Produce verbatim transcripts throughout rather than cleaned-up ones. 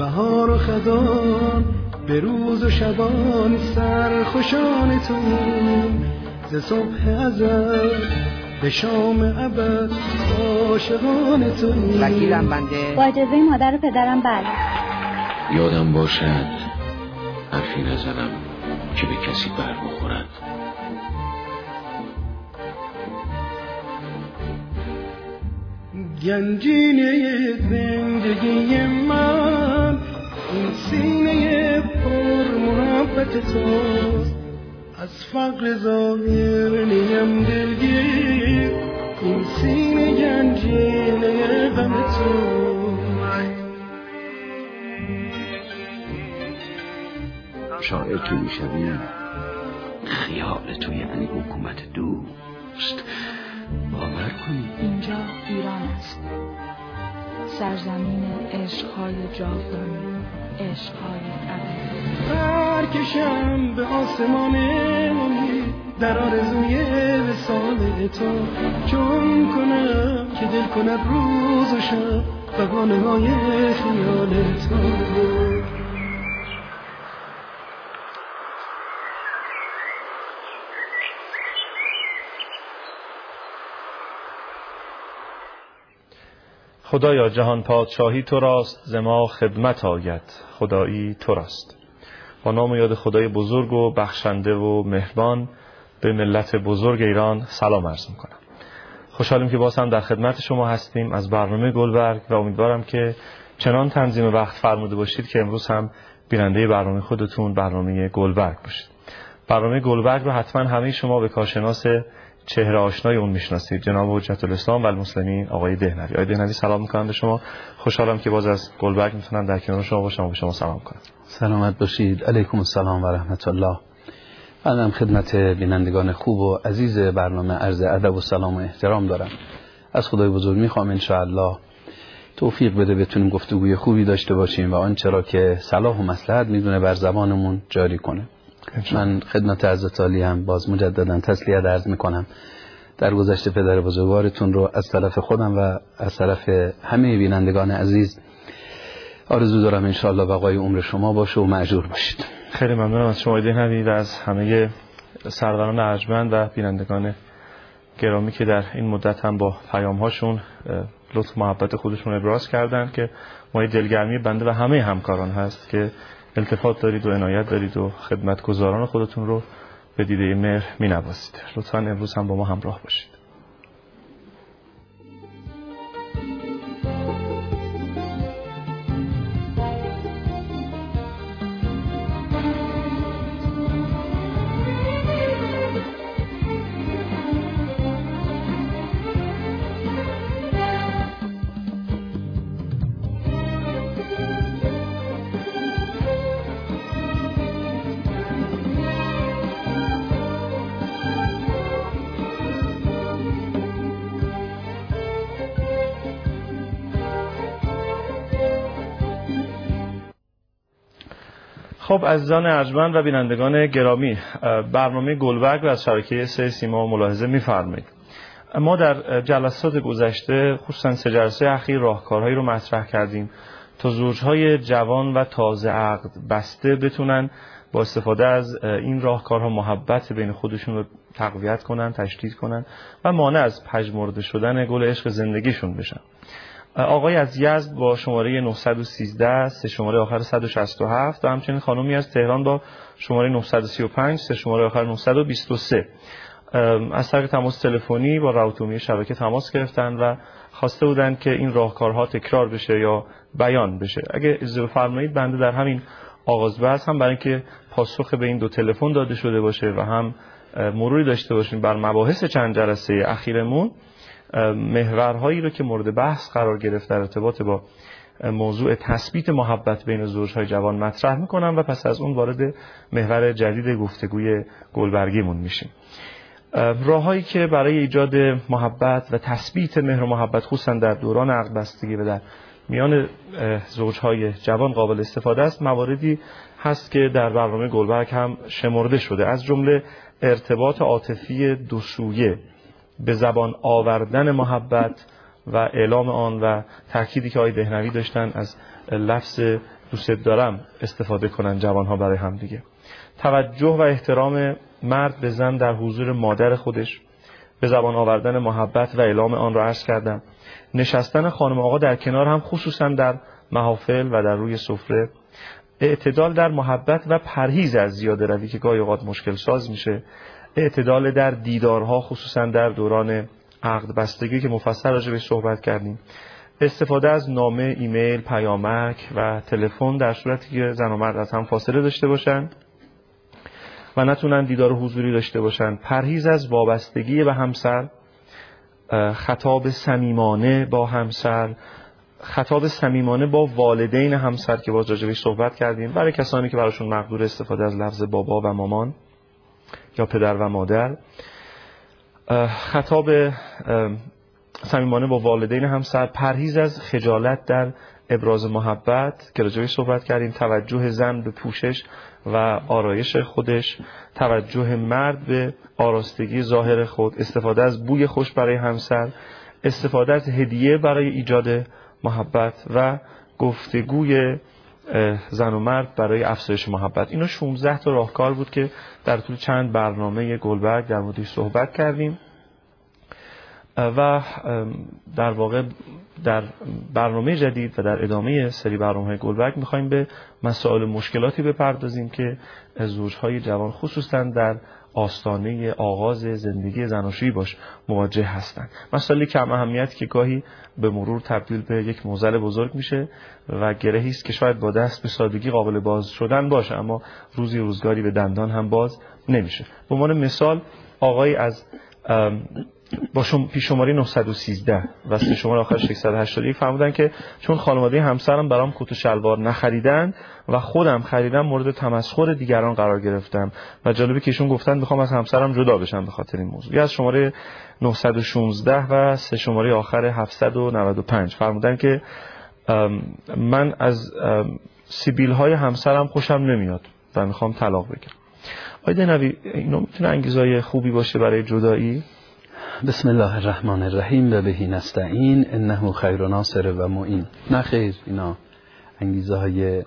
بهار و خزان به روز و شبان سرخوشان تو، ز صبح ازل به شام ابد عاشقان تو. وکیلم بنده. با اجازه مادر و پدرم بله. یادم باشد حرفی نزنم که به کسی بر بخورد. گنجینه زندگی من این سینه پر محبت توست، از فقر ظاهر نیم دلگیر این سینه گنجینه غم تو. شاعر که میشوی خیال تو یعنی حکومت دوست. باور کنی اینجا ایران است، سرزمین عشقهای جاودانی، عشقهای ابدی. برکشم به آسمان امید در آرزوی وصال تو، چون کنم که دل کند روز و شب بهانه های خیال تو. خدایا جهان پادشاهی تو راست، ز ما خدمت آید خدایی تو راست. با نام و یاد خدای بزرگ و بخشنده و مهربان به ملت بزرگ ایران سلام عرض میکنم. خوشحالیم که باز هم در خدمت شما هستیم از برنامه گلبرگ و امیدوارم که چنان تنظیم وقت فرموده باشید که امروز هم بیننده برنامه خودتون برنامه گلبرگ باشید. برنامه گلبرگ رو حتما همه شما به کارشناس چهره آشنای اون میشناسید، جناب حجت الاسلام و المسلمین آقای دهنوی. آقای دهنوی سلام میکنم به شما. خوشحالم که باز از گلبرگ میتونم در کنار شما باشم و به شما سلام کنم. سلامت باشید. علیکم السلام و رحمت الله. منم خدمت بینندگان خوب و عزیز برنامه عرض ادب و سلام و احترام دارم. از خدای بزرگ میخوام ان شاء الله توفیق بده بتونیم گفتگوی خوبی داشته باشیم و آنچه را که صلاح و مصلحت میدونه بر زبانمون جاری کنه. من خدمت حضرت عالی هم باز مجددا تسلیت عرض میکنم. در گذشته پدر بزرگوارتون رو از طرف خودم و از طرف همه بینندگان عزیز آرزو دارم ان شاء الله بقای عمر شما باشه و مأجور باشید. خیلی ممنونم از شما دهنوی و از همه سروران ارجمند و بینندگان گرامی که در این مدت هم با پیام هاشون لطف محبت خودشون ابراز کردن که ما دلگرمی بنده و همه همکاران هست که التفات دارید و عنایت دارید و خدمتگزاران خودتون رو به دیده مهر می‌نوازید. لطفاً امروز هم با ما همراه باشید. خب عزیزان ارجمند و بینندگان گرامی، برنامه گلبرگ رو از شبکه سه سیما ملاحظه می‌فرمایید. ما در جلسات گذشته خصوصا سه جلسه اخیر راهکارهایی رو مطرح کردیم تا زوجهای جوان و تازه عقد بسته بتونن با استفاده از این راهکارها محبت بین خودشون رو تقویت کنن، تشدید کنن و مانع از پژمرده شدن گل عشق زندگیشون بشن. آقای از یزد با شماره نهصد و سیزده سه شماره آخر صد و شصت و هفت و همچنین خانومی از تهران با شماره نهصد و سی و پنج سه شماره آخر نهصد و بیست و سه از طریق تماس تلفنی با روابط شبکه تماس گرفتن و خواسته بودند که این راهکارها تکرار بشه یا بیان بشه. اگه اجازه بفرمایید بنده در همین آغاز بحث هم برای اینکه پاسخ به این دو تلفن داده شده باشه و هم مروری داشته باشیم بر مباحث چند جلسه اخیرمون، محورهایی رو که مورد بحث قرار گرفت در ارتباط با موضوع تثبیت محبت بین زوجهای جوان مطرح میکنم و پس از اون وارد محور جدید گفتگوی گلبرگیمون میشیم. راههایی که برای ایجاد محبت و تثبیت مهر و محبت خصوصا در دوران عقد بستگی و در میان زوجهای جوان قابل استفاده است مواردی هست که در برنامه گلبرگ هم شمرده شده، از جمله ارتباط عاطفی دو سویه، به زبان آوردن محبت و اعلام آن و تأکیدی که آقای دهنوی داشتن از لفظ دوست دارم استفاده کنن جوانها برای هم دیگه. توجه و احترام مرد به زن در حضور مادر خودش، به زبان آوردن محبت و اعلام آن را عرض کردم. نشستن خانم آقا در کنار هم خصوصا در محافل و در روی سفره. اعتدال در محبت و پرهیز از زیاده روی که گاهی اوقات مشکل ساز میشه. اعتدال در دیدارها خصوصا در دوران عقد بستگی که مفصل راجع بهش صحبت کردیم. استفاده از نامه، ایمیل، پیامک و تلفن در صورتی که زن و مرد از هم فاصله داشته باشن و نتونن دیدار حضوری داشته باشن. پرهیز از وابستگی به همسر، خطاب صمیمانه با همسر، خطاب صمیمانه با والدین همسر که باز راجع بهش صحبت کردیم، برای کسانی که براشون مقدور استفاده از لفظ بابا و مامان یا پدر و مادر. خطاب صمیمانه با والدین همسر، پرهیز از خجالت در ابراز محبت که راجع بهش صحبت کردیم، توجه زن به پوشش و آرایش خودش، توجه مرد به آراستگی ظاهر خود، استفاده از بوی خوش برای همسر، استفاده از هدیه برای ایجاد محبت و گفتگوی زن و مرد برای افزایش محبت. اینا شانزده تا راهکار بود که در طول چند برنامه گلبرگ در موردش صحبت کردیم و در واقع در برنامه جدید و در ادامه سری برنامه‌های گلبرگ می‌خوایم به مسائل مشکلاتی بپردازیم که زوج‌های جوان خصوصا در آستانه آغاز زندگی زناشویی باش مواجه هستند. مسائلی کم اهمیت که گاهی به مرور تبدیل به یک معضل بزرگ میشه و گرهی است که شاید با دست به سادگی قابل باز شدن باشه اما روزی روزگاری به دندان هم باز نمیشه. به عنوان مثال آقای از با شم پیش شماره نهصد و سیزده و سه شماره آخر ششصد و هشتاد و یک فرمودن که چون خانواده همسرم برام کت و شلوار نخریدن و خودم خریدم مورد تمسخر دیگران قرار گرفتم و جالبه که ایشون گفتن میخوام از همسرم جدا بشم به خاطر این موضوع. یا از شماره نهصد و شانزده و سه شماره آخر هفتصد و نود و پنج فرمودن که من از سیبیل های همسرم خوشم نمیاد و میخوام طلاق بگیرم. آقای دهنوی اینو میتونه انگیزهای خوبی باشه برای جدایی؟ بسم الله الرحمن الرحیم و بهی نستعین انه خیر ناصر و معین. نه خیر، اینا انگیزه های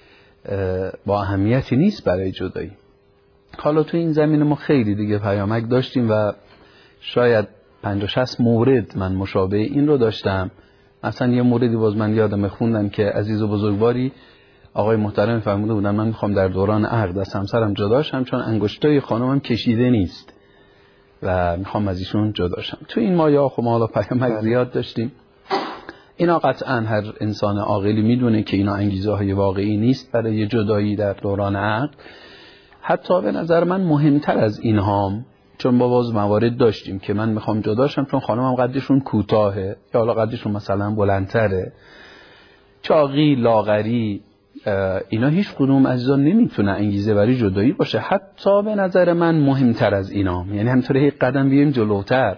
با اهمیتی نیست برای جدایی. حالا تو این زمینه ما خیلی دیگه پیامک داشتیم و شاید پنجاه شصت مورد من مشابه این رو داشتم. مثلا یه موردی باز من یادم خوندم که عزیز و بزرگواری آقای محترم فرموده بودن من میخوام در دوران عقد از همسرم جدا شم چون انگشتای خانمم کشیده نیست و میخوام از ایشون جدا شم. تو این مایه خب ما حالا پیامک زیاد داشتیم. اینا قطعا هر انسان عاقلی میدونه که اینا انگیزه های واقعی نیست برای جدایی در دوران عقد. حتی به نظر من مهمتر از اینهام، چون با باز موارد داشتیم که من میخوام جدا شم چون خانمم قدشون کوتاهه یا حالا قدشون مثلا بلندتره، چاقی، لاغری، اینا هیچ کدوم عزیزان نمیتونه انگیزه برای جدایی باشه. حتی به نظر من مهمتر از اینا، یعنی همینطوری یک قدم بیایم جلوتر.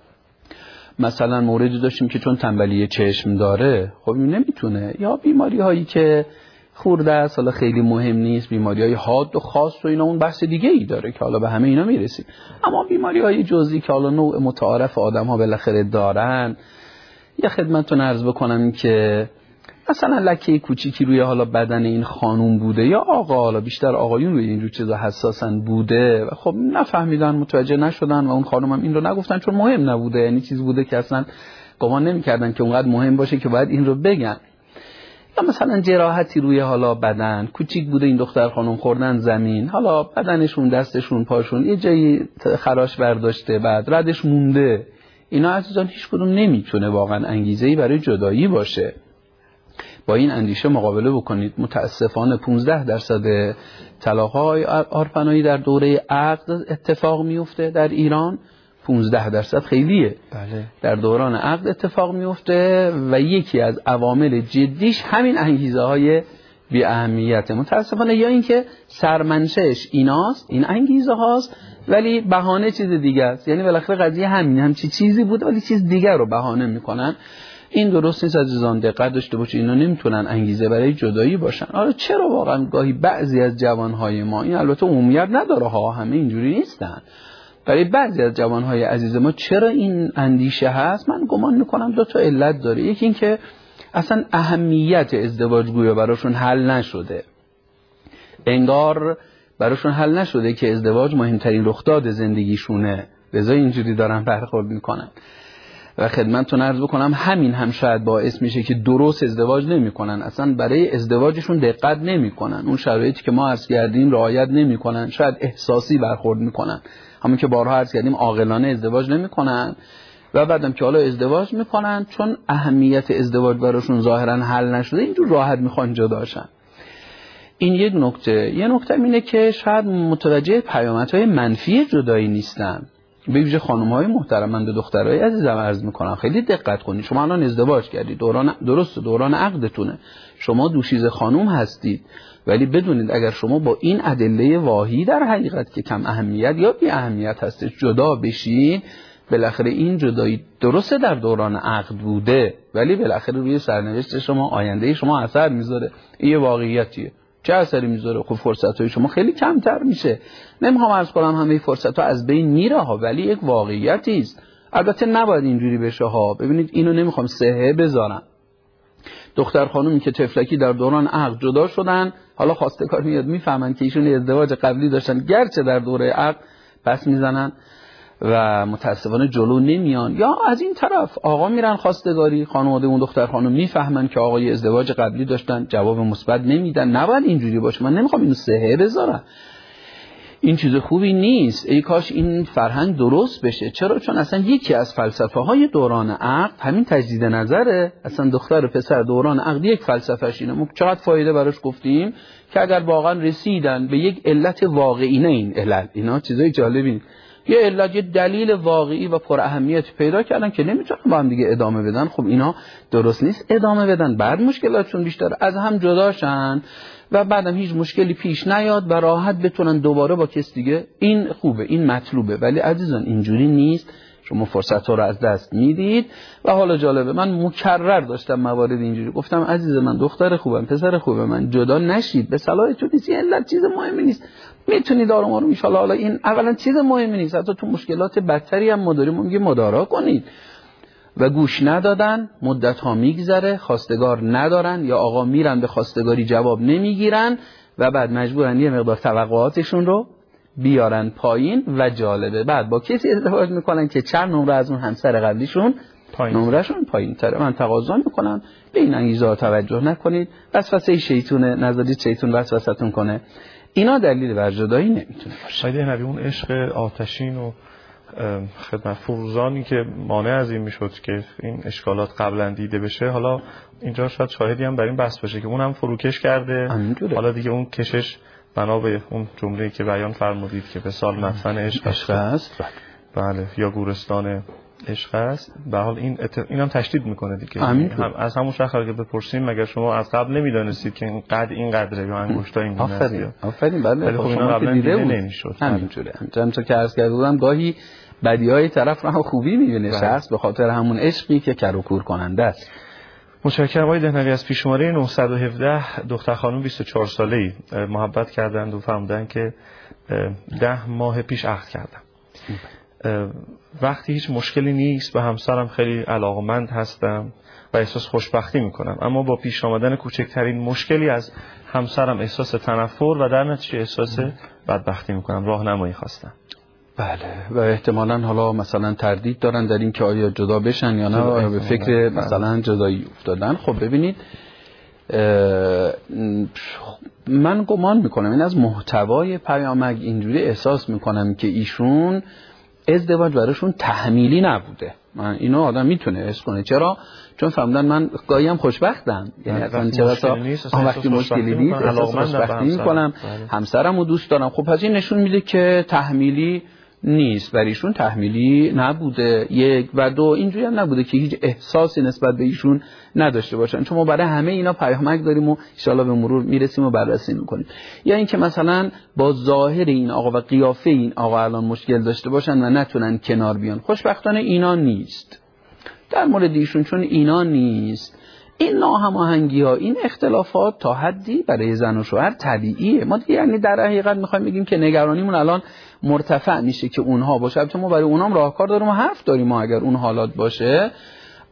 مثلا موردی داشتیم که چون تنبلی چشم داره خب این نمیتونه، یا بیماری هایی که خورده است حالا خیلی مهم نیست، بیماری های حاد و خاص و اینا اون بحث دیگه ای داره که حالا به همه اینا میرسیم. اما بیماری های جزئی که حالا نوع متعارف آدم ها بالاخره دارن، یه خدمتتون عرض بکنم که مثلا لکه کوچیکی روی حالا بدن این خانوم بوده یا آقا، حالا بیشتر آقایون روی اینجور چیزا حساسن بوده و خب نفهمیدن، متوجه نشدن و اون خانوم هم این رو نگفتن چون مهم نبوده، یعنی چیز بوده که اصلا گمان نمی‌کردن که اونقدر مهم باشه که باید این رو بگن. یا مثلا جراحتی روی حالا بدن کوچیک بوده، این دختر خانم خوردن زمین، حالا بدنشون، دستشون، پاشون یه جایی خراش برداشته بعد ردش مونده. اینا عزیزان هیچ کدوم نمیتونه واقعا انگیزه‌ای برای جدایی باشه. با این اندیشه مقابله بکنید. متاسفانه پانزده درصد طلاق‌های عرفنایی در دوره عقد اتفاق میفته در ایران. پانزده درصد خیلیه. بله. در دوران عقد اتفاق میفته و یکی از عوامل جدیش همین انگیزه های بی اهمیته. متاسفانه یا اینکه سرمنشهش ایناست، این انگیزه هاست، ولی بهانه چیز دیگه است. یعنی بالاخره قضیه همین، همچی چیزی بوده ولی چیز دیگر رو بهانه میکنن. این درست نیست عزیزان، دقت داشته باشید. اینا نمیتونن انگیزه برای جدایی باشن. آره چرا واقعا گاهی بعضی از جوانهای ما، این البته عمومیت نداره ها، همه اینجوری نیستن، برای بعضی از جوانهای عزیز ما چرا این اندیشه هست؟ من گمان میکنم دو تا علت داره. یکی این که اصلا اهمیت ازدواج گویا براشون حل نشده، انگار براشون حل نشده که ازدواج مهمترین رخداد زندگیشونه، لذا اینجوری دارن برخورد میکنن. و خدمتتون عرض بکنم همین هم شاید باعث میشه که درست ازدواج نمیکنن، اصلا برای ازدواجشون دقت نمیکنن، اون شرایطی که ما عرض کردیم رعایت نمیکنن، شاید احساسی برخورد میکنن، همون که بارها عرض کردیم عاقلانه ازدواج نمیکنن و بعدم که حالا ازدواج میکنن چون اهمیت ازدواج براشون ظاهرا حل نشده اینجور راحت میخوان جداشن. این یک نکته. یه نکته اینه که شاید متوجه پیامدهای منفی جدایی نیستن. به ویژه خانم‌های محترم، من به دخترای عزیزم عرض میکنم خیلی دقت کنید. شما الان ازدواج کردید، دوران درست دوران عقدتونه، شما دوشیزه خانم هستید، ولی بدونید اگر شما با این ادله واهی در حقیقت که کم اهمیت یا بی اهمیت هستش جدا بشید، بالاخره این جدایی درسته در دوران عقد بوده ولی بالاخره روی سرنوشت شما، آینده شما اثر میذاره. این یه واقعیتیه. چه اثری میذاره؟ خب فرصت‌های شما خیلی کمتر میشه. نمیخوام عرض کنم همه فرصت‌ها از بین میره ها، ولی یک واقعیتی است. البته نباید اینجوری بشه ها. ببینید اینو نمیخوام سهه بذارم. دختر خانومی که طفلکی در دوران عقد جدا شدن، حالا خواستگار میاد میفهمن که ایشون ازدواج قبلی داشتن، گرچه در دوره عقد پس میزنن و متاسفانه جلو نمیان. یا از این طرف آقا میرن خواستگاری، خانواده اون دختر خانم میفهمن که آقای ازدواج قبلی داشتن، جواب مثبت نمیدن. نباید اینجوری باشه. من نمیخوام اینو سهه بذارم، این چیز خوبی نیست. ای کاش این فرهنگ درست بشه. چرا؟ چون اصلا یکی از فلسفه های دوران عقد همین تجدید نظره. اصلا دختر و پسر دوران عقد یک فلسفه‌اش اینه. ما چقدر فایده براش گفتیم که اگر واقعا رسیدن به یک علت واقعی، نه این علت، اینا چیزای جالبین، یه علت، یه دلیل واقعی و پر اهمیت پیدا کردن که نمیتونن با هم دیگه ادامه بدن، خب اینا درست نیست ادامه بدن، بعد مشکلاتشون بیشتر، از هم جداشن و بعدم هیچ مشکلی پیش نیاد و راحت بتونن دوباره با کس دیگه. این خوبه، این مطلوبه. ولی عزیزان اینجوری نیست. شما فرصت ها رو از دست میدید. و حالا جالبه، من مکرر داشتم موارد اینجوری گفتم عزیز من، دختر خوبم، پسر خوبه من، جدا نشید، به صلاحتون نیست، این علت چیز مهمی نیست، میتونید آروم آروم ان شاء الله. حالا این اولا چیز مهمی نیست، حتی تو مشکلات بدتری هم ما داریم، میگه مدارا کنید. و گوش ندادن، مدت ها میگذره، خواستگار ندارن یا آقا میرن به خواستگاری جواب نمیگیرن و بعد مجبورن یه مقدار توقعاتشون رو بیارن پایین. و جالبه بعد با کسی ازدواج میکنن که چند نمره از اون همسر قبلیشون نمرهشون پایین تره. من تقاضا میکنم به این انگیزه ها توجه نکنید. وسوسه شیطونه، نذارید شیطون وسوسه‌تون کنه. اینا دلیل بر جدایی نمیتونه باشه. شاید نبی اون عشق آتشین و خدمت فروزانی که مانع از این میشد که این اشکالات قبلا دیده بشه، حالا اینجا شاید شاهدی هم بر این بحث باشه که اونم فروکش کرده. حالا دیگه اون کشش بنا به اون جمله‌ای که بیان فرمودید که به سال مدفن عشق است، بله، یا گورستان عشق است. به حال این ات... اینم تشدید میکنه دیگه. هم از همون شخص که بپرسیم مگر شما از قبل نمیدونستید که این قد این قدره یا انگشتا این گونه است؟ آفرین آفرین. بله خب اینا قبلا دیده نمیشد. همینجوره. همونطور که عرض کرده بودم گاهی بدیهای طرف رو هم خوبی میبینه شخص به خاطر همون عشقی که کر و کور کننده است. متشکرم آقای دهنوی. از پیش شماره نهصد و هفده دختر خانم بیست و چهار ساله‌ای محبت کردند و فهمیدن که ده ماه پیش عقد کردم. وقتی هیچ مشکلی نیست، به همسرم خیلی علاقمند هستم و احساس خوشبختی میکنم، اما با پیش آمدن کوچکترین مشکلی از همسرم احساس تنفر و در نتیجه احساس بدبختی میکنم. راهنمایی خواستم. بله. و احتمالاً حالا مثلا تردید دارن در این که آیا جدا بشن یا نه، آیا به فکر مثلا جدایی افتادن. خب ببینید، من گمان میکنم این از محتوای پیامک اینجوری احساس میکنم که ایشون ازدواج براشون تحمیلی نبوده. من اینو آدم میتونه حس کنه. چرا؟ چون فهمیدن من گاهی هم خوشبختم، یعنی اصلا چرا تا وقتی مشکلی نیست احساس خوشبختی میکنم، همسرمو دوست دارم. خب پس این نشون میده که تحمیلی نیست، برای ایشون تحمیلی نبوده. یک و دو اینجوری هم نبوده که هیچ احساسی نسبت به ایشون نداشته باشن، چون ما برای همه اینا پیامک داریم و ان شاءالله به مرور میرسیم و بررسی میکنیم. یا اینکه مثلا با ظاهر این آقا و قیافه این آقا الان مشکل داشته باشن و نتونن کنار بیان. خوشبختانه اینا نیست در مورد ایشون، چون اینا نیست. این ناهماهنگی ها، این اختلافات تا حدی برای زن و شوهر طبیعیه. ما دیگه یعنی در حقیقت میخوایم بگیم که نگرانیمون الان مرتفع میشه که اونها باشه. البته ما برای اونام راهکار داریم و حرف داریم ما اگر اون حالات باشه،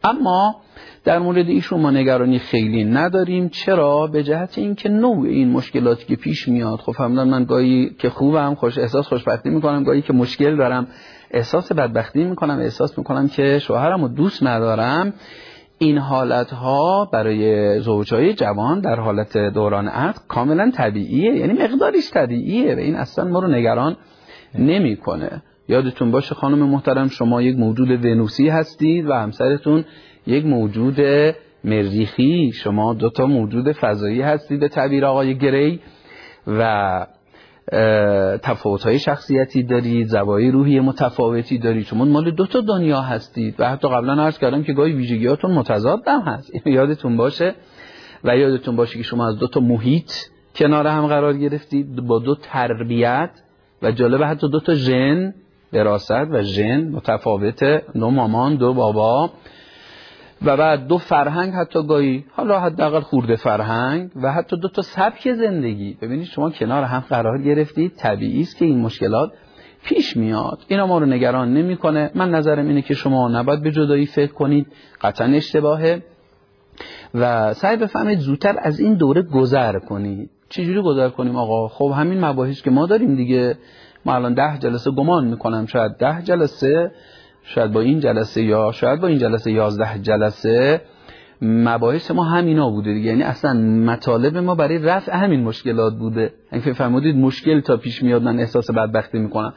اما در مورد ایشون ما نگرانی خیلی نداریم. چرا؟ به جهت اینکه نوع این مشکلاتی که پیش میاد، خب فهمیدم من گاهی که خوبم خوش احساس خوشبختی میکنم، گاهی که مشکل دارم احساس بدبختی میکنم، احساس میکنم که شوهرم رو دوست ندارم. این حالتها برای زوجهای جوان در حالت دوران عقد کاملا طبیعیه، یعنی مقدارش طبیعیه و این اصلا ما رو نگران نمیکنه. یادتون باشه خانم محترم، شما یک موجود ونوسی هستید و همسرتون یک موجود مریخی، شما دوتا موجود فضایی هستید به تعبیر آقای گری و تفاوت‌های شخصیتی دارید، زوایای روحی متفاوتی دارید، شما مال دو تا دنیا هستید و حتی قبلا عرض کردم که گاهی ویژگیاتون متضاد هم هست. اینو یادتون باشه و یادتون باشه که شما از دو تا محیط کنار هم قرار گرفتید با دو تربیت و جالبه حتی دو تا ژن، وراثت و ژن متفاوته، دو مامان دو بابا و بعد دو فرهنگ، حتی گاهی حالا حداقل خورده فرهنگ و حتی دو تا سبک زندگی. ببینید شما کنار هم قرار گرفتید، طبیعی است که این مشکلات پیش میاد. اینا ما رو نگران نمیکنه. من نظرم اینه که شما نباید به جدایی فکر کنید، قطعا اشتباهه و سعی بفهمید زودتر از این دوره گذر کنید. چجوری گذر کنیم آقا؟ خب همین مباحث که ما داریم دیگه. ما الان ده جلسه گمان میکنم شاید ده جلسه، شاید با این جلسه یا شاید با این جلسه یازده جلسه مباحث ما همینا بوده دیگه. یعنی اصلا مطالب ما برای رفع همین مشکلات بوده. اینکه فهمیدید مشکل تا پیش میاد من احساس بدبختی میکنم.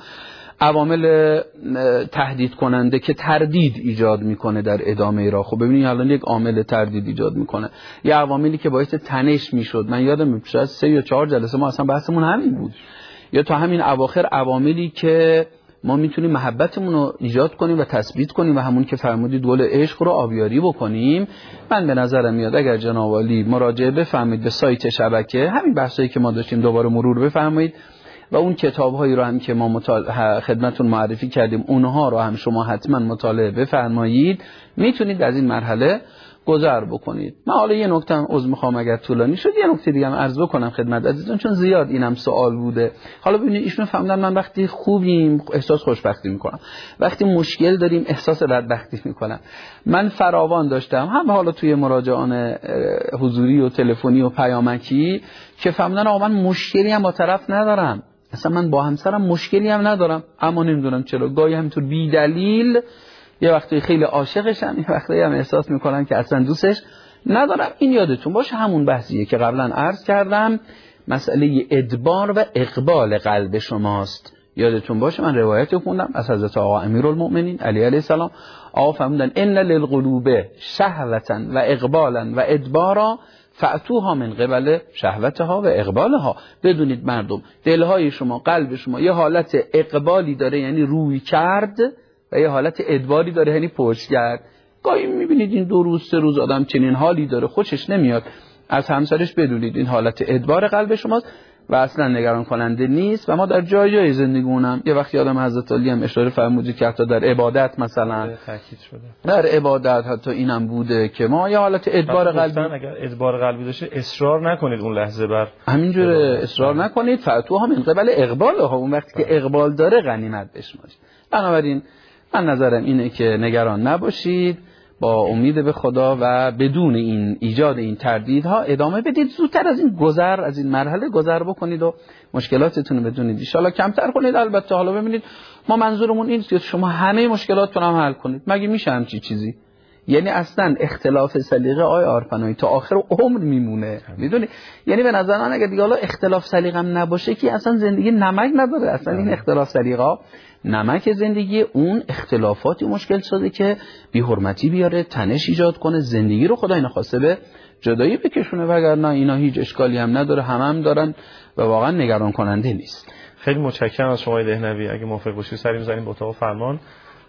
عوامل تهدید کننده که تردید ایجاد میکنه در ادامه راه. خب ببینید الان یک عامل تردید ایجاد میکنه، یه عواملی که باعث تنش میشد. من یادم شاید سه یا چهار جلسه ما اصلا بحثمون همین بود، یا تا همین اواخر عواملی که ما میتونیم محبتمون رو ایجاد کنیم و تثبیت کنیم و همون که فرمودید گل عشق رو آبیاری بکنیم. من به نظرم میاد اگر جناب عالی مراجعه بفرمایید به سایت شبکه، همین بحثایی که ما داشتیم دوباره مرور بفرمایید و اون کتاب‌هایی رو هم که ما مطالعه خدمتتون معرفی کردیم اونها رو هم شما حتما مطالعه بفرمایید، میتونید از این مرحله گذر بکنید. من حالا یه نکته هم عذر میخوام اگر طولانی شد، یه نکته دیگه هم عرض بکنم خدمت عزیزان چون زیاد اینم سوال بوده. حالا ببینید ایشون فهمیدن من وقتی خوبیم احساس خوشبختی میکنم، وقتی مشکل داریم احساس بدبختی میکنم. من فراوان داشتم هم حالا توی مراجعان حضوری و تلفنی و پیامکی که فهمیدن آقا من مشکلی هم با طرف ندارم، اصلا من با همسرم مشکلی هم ندارم، اما نمیدونم چرا گاهی همینطور بی دلیل یه وقتی خیلی عاشقشم، یه وقتی هم احساس میکنم که اصلا دوستش ندارم. این یادتون باشه همون بحثیه که قبلا عرض کردم، مسئله ادبار و اقبال قلب شماست. یادتون باشه من روایت خوندم از حضرت آقا امیرالمؤمنین علی علیه السلام. آقا فرمودن ان للقلوب شهوتا و اقبالا و ادبارا فأتوها من قبل شهوتها و اقبالها. بدونید مردم دلهای شما، قلب شما یه حالت اقبالی داره یعنی روی کرد و یه حالت ادباری داره یعنی پشت کرد. گاهی میبینید این دو روز سه روز آدم چنین حالی داره خوشش نمیاد از همسرش، بدونید این حالت ادبار قلب شماست و اصلا نگران کننده نیست. و ما در جای جای زندگیمونم یه وقتی آدم حضرت علی هم اشاره فرمودید که حتی در عبادت مثلا تاکید شده، در عبادت حتی اینم بوده که ما یه حالت ادبار قلبی، اگر ادبار قلبی داشته اصرار نکنید اون لحظه بر همینجوره اصرار نکنید، فأتوها من قبل اقبالها، اون وقتی که اقبال داره غنیمت بشمارید. بنابراین من نظرم اینه که نگران نباشید، با امید به خدا و بدون این ایجاد این تردیدها ادامه بدید، زودتر از این گذر از این مرحله گذر بکنید و مشکلاتتون رو بدونید ان شاءالله کمتر کنید. البته حالا ببینید ما منظورمون این است که شما همه مشکلاتتون هم حل کنید، مگه میشه همچی چیزی؟ یعنی اصلا اختلاف سلیقه آی آرپنایی تا آخر عمر میمونه، میدونی؟ یعنی به نظر من اگه دیگه حالا اختلاف سلیقه هم نباشه که اصلا زندگی نمک نداره. اصلا این اختلاف سلیقه نمک زندگی اون اختلافاتی مشکل سازه که بی حرمتی بیاره، تنش ایجاد کنه، زندگی رو خدای نخواسته به جدایی بکشونه، وگرنه اینا هیچ اشکالی هم نداره، هم هم دارن و واقعا نگران کننده نیست. خیلی متشکرم از شما دهنوی. اگه موافق باشید سری می‌زنیم به اتاق فرمان.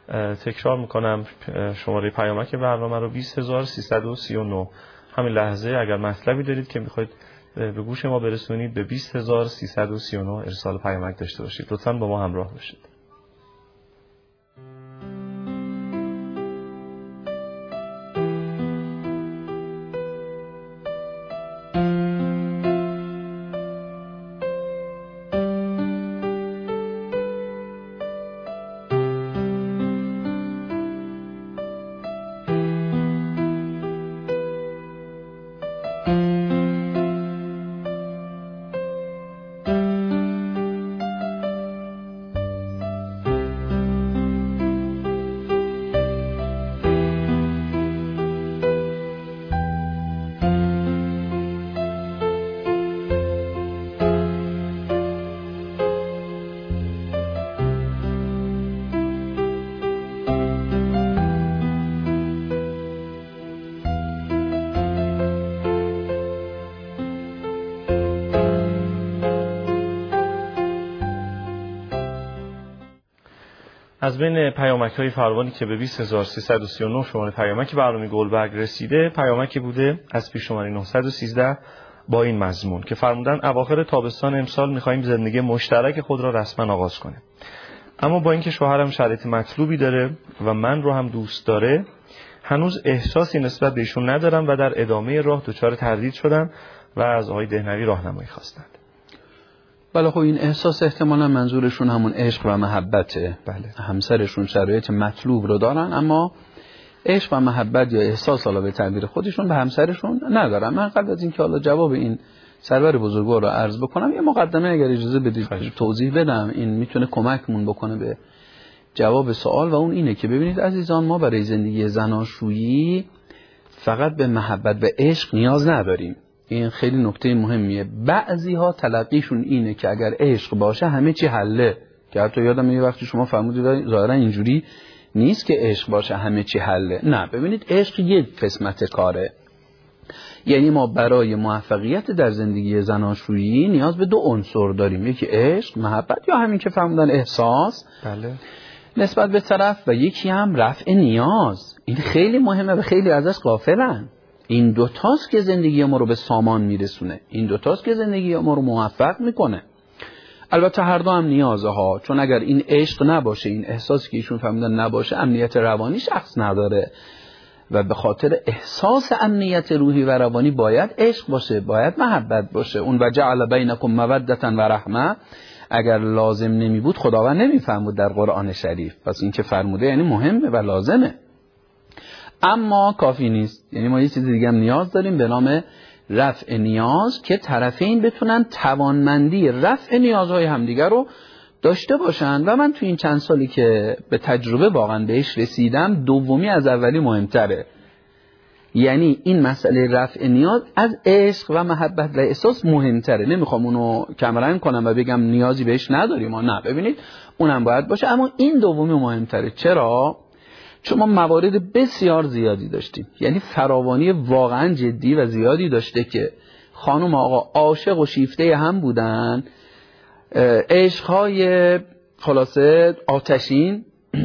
تکرار میکنم شماره پیامک برنامه رو بیست هزار و سیصد و سی و نه. همین لحظه اگر مطلبی دارید که میخواید به گوش ما برسونید به بیست هزار و سیصد و سی و نه ارسال پیامک داشته باشید. لطفاً با ما همراه باشید. از بین پیامک‌های فراوانی که به بیست هزار و سیصد و سی و نه شماره پیامک برنامه گلبرگ رسیده، پیامکی بوده از پیش شماره نهصد و سیزده با این مضمون که فرمودن اواخر تابستان امسال می‌خوایم زندگی مشترک خود را رسما آغاز کنیم. اما با اینکه شوهرم شرایط مطلوبی داره و من رو هم دوست داره، هنوز احساسی نسبت به ایشون ندارم و در ادامه راه دچار تردید شدم و از آقای دهنوی راهنمایی خواستند. بله، خب این احساس احتمالا منظورشون همون عشق و محبته. بله. همسرشون شرایط مطلوب رو دارن اما عشق و محبت یا احساس حالا به تعبیر خودشون به همسرشون ندارن. من قبل از اینکه حالا جواب این سرور بزرگوار رو عرض بکنم یه مقدمه اگر اجازه بدید توضیح بدم، این میتونه کمکمون بکنه به جواب سوال، و اون اینه که ببینید عزیزان، ما برای زندگی زناشویی فقط به محبت و عشق نیاز نداریم. این خیلی نکته مهمیه. بعضی ها تلقیشون اینه که اگر عشق باشه همه چی حله، که حتی یادم یه وقتی شما فرمودید ظاهرا اینجوری نیست که عشق باشه همه چی حله. نه، ببینید عشق یک قسمت کاره. یعنی ما برای موفقیت در زندگی زناشویی نیاز به دو عنصر داریم، یکی عشق، محبت یا همین که فرمودن احساس بله. نسبت به طرف، و یکی هم رفع نیاز. این خیلی مهمه و خیلی ازش غافلن. این دوتاست که زندگی ما رو به سامان میرسونه، این دوتاست که زندگی ما رو موفق میکنه. البته هر دو هم نیازه ها، چون اگر این عشق نباشه، این احساسی که ایشون فهمیدن نباشه، امنیت روانی شخص نداره و به خاطر احساس امنیت روحی و روانی باید عشق باشه، باید محبت باشه. اون و جعل بینکم مودة و رحمه اگر لازم نمی بود خداوند نمی فرمود در قرآن شریف. پس این که فرموده یعنی مهمه و لازمه، اما کافی نیست. یعنی ما یه چیز دیگه هم نیاز داریم به نام رفع نیاز، که طرفین بتونن توانمندی رفع نیازهای همدیگر رو داشته باشن. و من تو این چند سالی که به تجربه واقعا بهش رسیدم، دومی از اولی مهمتره. یعنی این مسئله رفع نیاز از عشق و محبت و احساس مهمتره. نمیخوام اونو کمرنگ کنم و بگم نیازی بهش نداریم، نه، ببینید اونم باید باشه، اما این دومی مهمتره. چرا؟ چون ما موارد بسیار زیادی داشتیم، یعنی فراوانی واقعا جدی و زیادی داشته که خانم آقا عاشق و شیفته هم بودن، عشقهای خلاصه آتشین،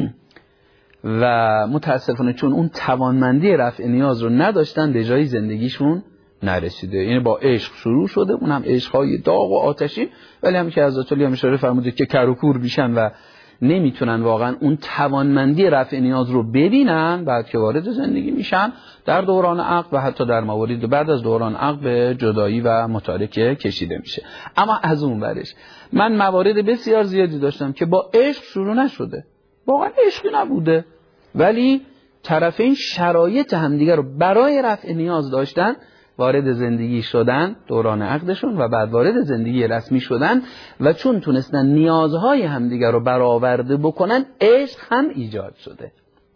و متاسفانه چون اون توانمندی رفع نیاز رو نداشتن به جای زندگیشون نرسیده. یعنی با عشق شروع شده، اونم عشقهای داغ و آتشین، ولی هم که حضرت علی هم اشاره فرموده که کر و کور میشن و نمیتونن واقعا اون توانمندی رفع نیاز رو ببینن. بعد که وارد زندگی میشن در دوران عقد و حتی در موارد بعد از دوران عقد به جدایی و متارکه کشیده میشه. اما از اون ورش من موارد بسیار زیادی داشتم که با عشق شروع نشده، واقعا عشقی نبوده، ولی طرفین شرایط همدیگر رو برای رفع نیاز داشتن، وارد زندگی شدن دوران عقدشون و بعد وارد زندگی رسمی شدن، و چون تونستن نیازهای همدیگر رو برآورده بکنن، عشق هم ایجاد شده.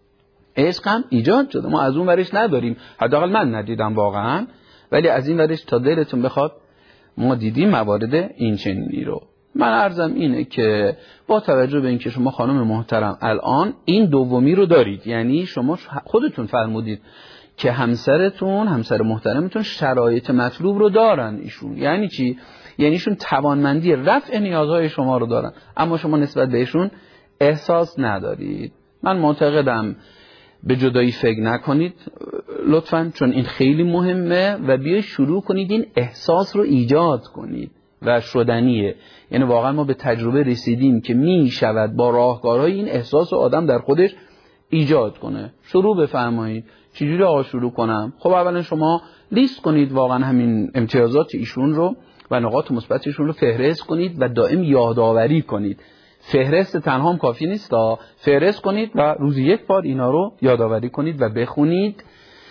عشق هم ایجاد شده. ما از اون ورش نداریم، حداقل من ندیدم واقعا، ولی از این ورش تا دلتون بخواد ما دیدیم موارد این چنینی رو. من عرضم اینه که با توجه به اینکه شما خانم محترم الان این دومی رو دارید، یعنی شما خودتون فرمودید که همسرتون، همسر محترمتون شرایط مطلوب رو دارن ایشون. یعنی چی؟ یعنی ایشون توانمندی رفع نیازهای شما رو دارن، اما شما نسبت بهشون احساس ندارید. من معتقدم به جدایی فکر نکنید لطفاً، چون این خیلی مهمه، و بیاید شروع کنید این احساس رو ایجاد کنید و شدنیه. یعنی واقعا ما به تجربه رسیدیم که می شود با راهکارهای این احساس رو آدم در خودش ایجاد کنه. شروع بفرمایید. چجوری آقا شروع کنم؟ خب اولا شما لیست کنید واقعا همین امتیازات ایشون رو و نقاط مثبتشون رو فهرست کنید و دائم یادآوری کنید. فهرست تنها هم کافی نیست، فهرست کنید و روزی یک بار اینا رو یادآوری کنید و بخونید.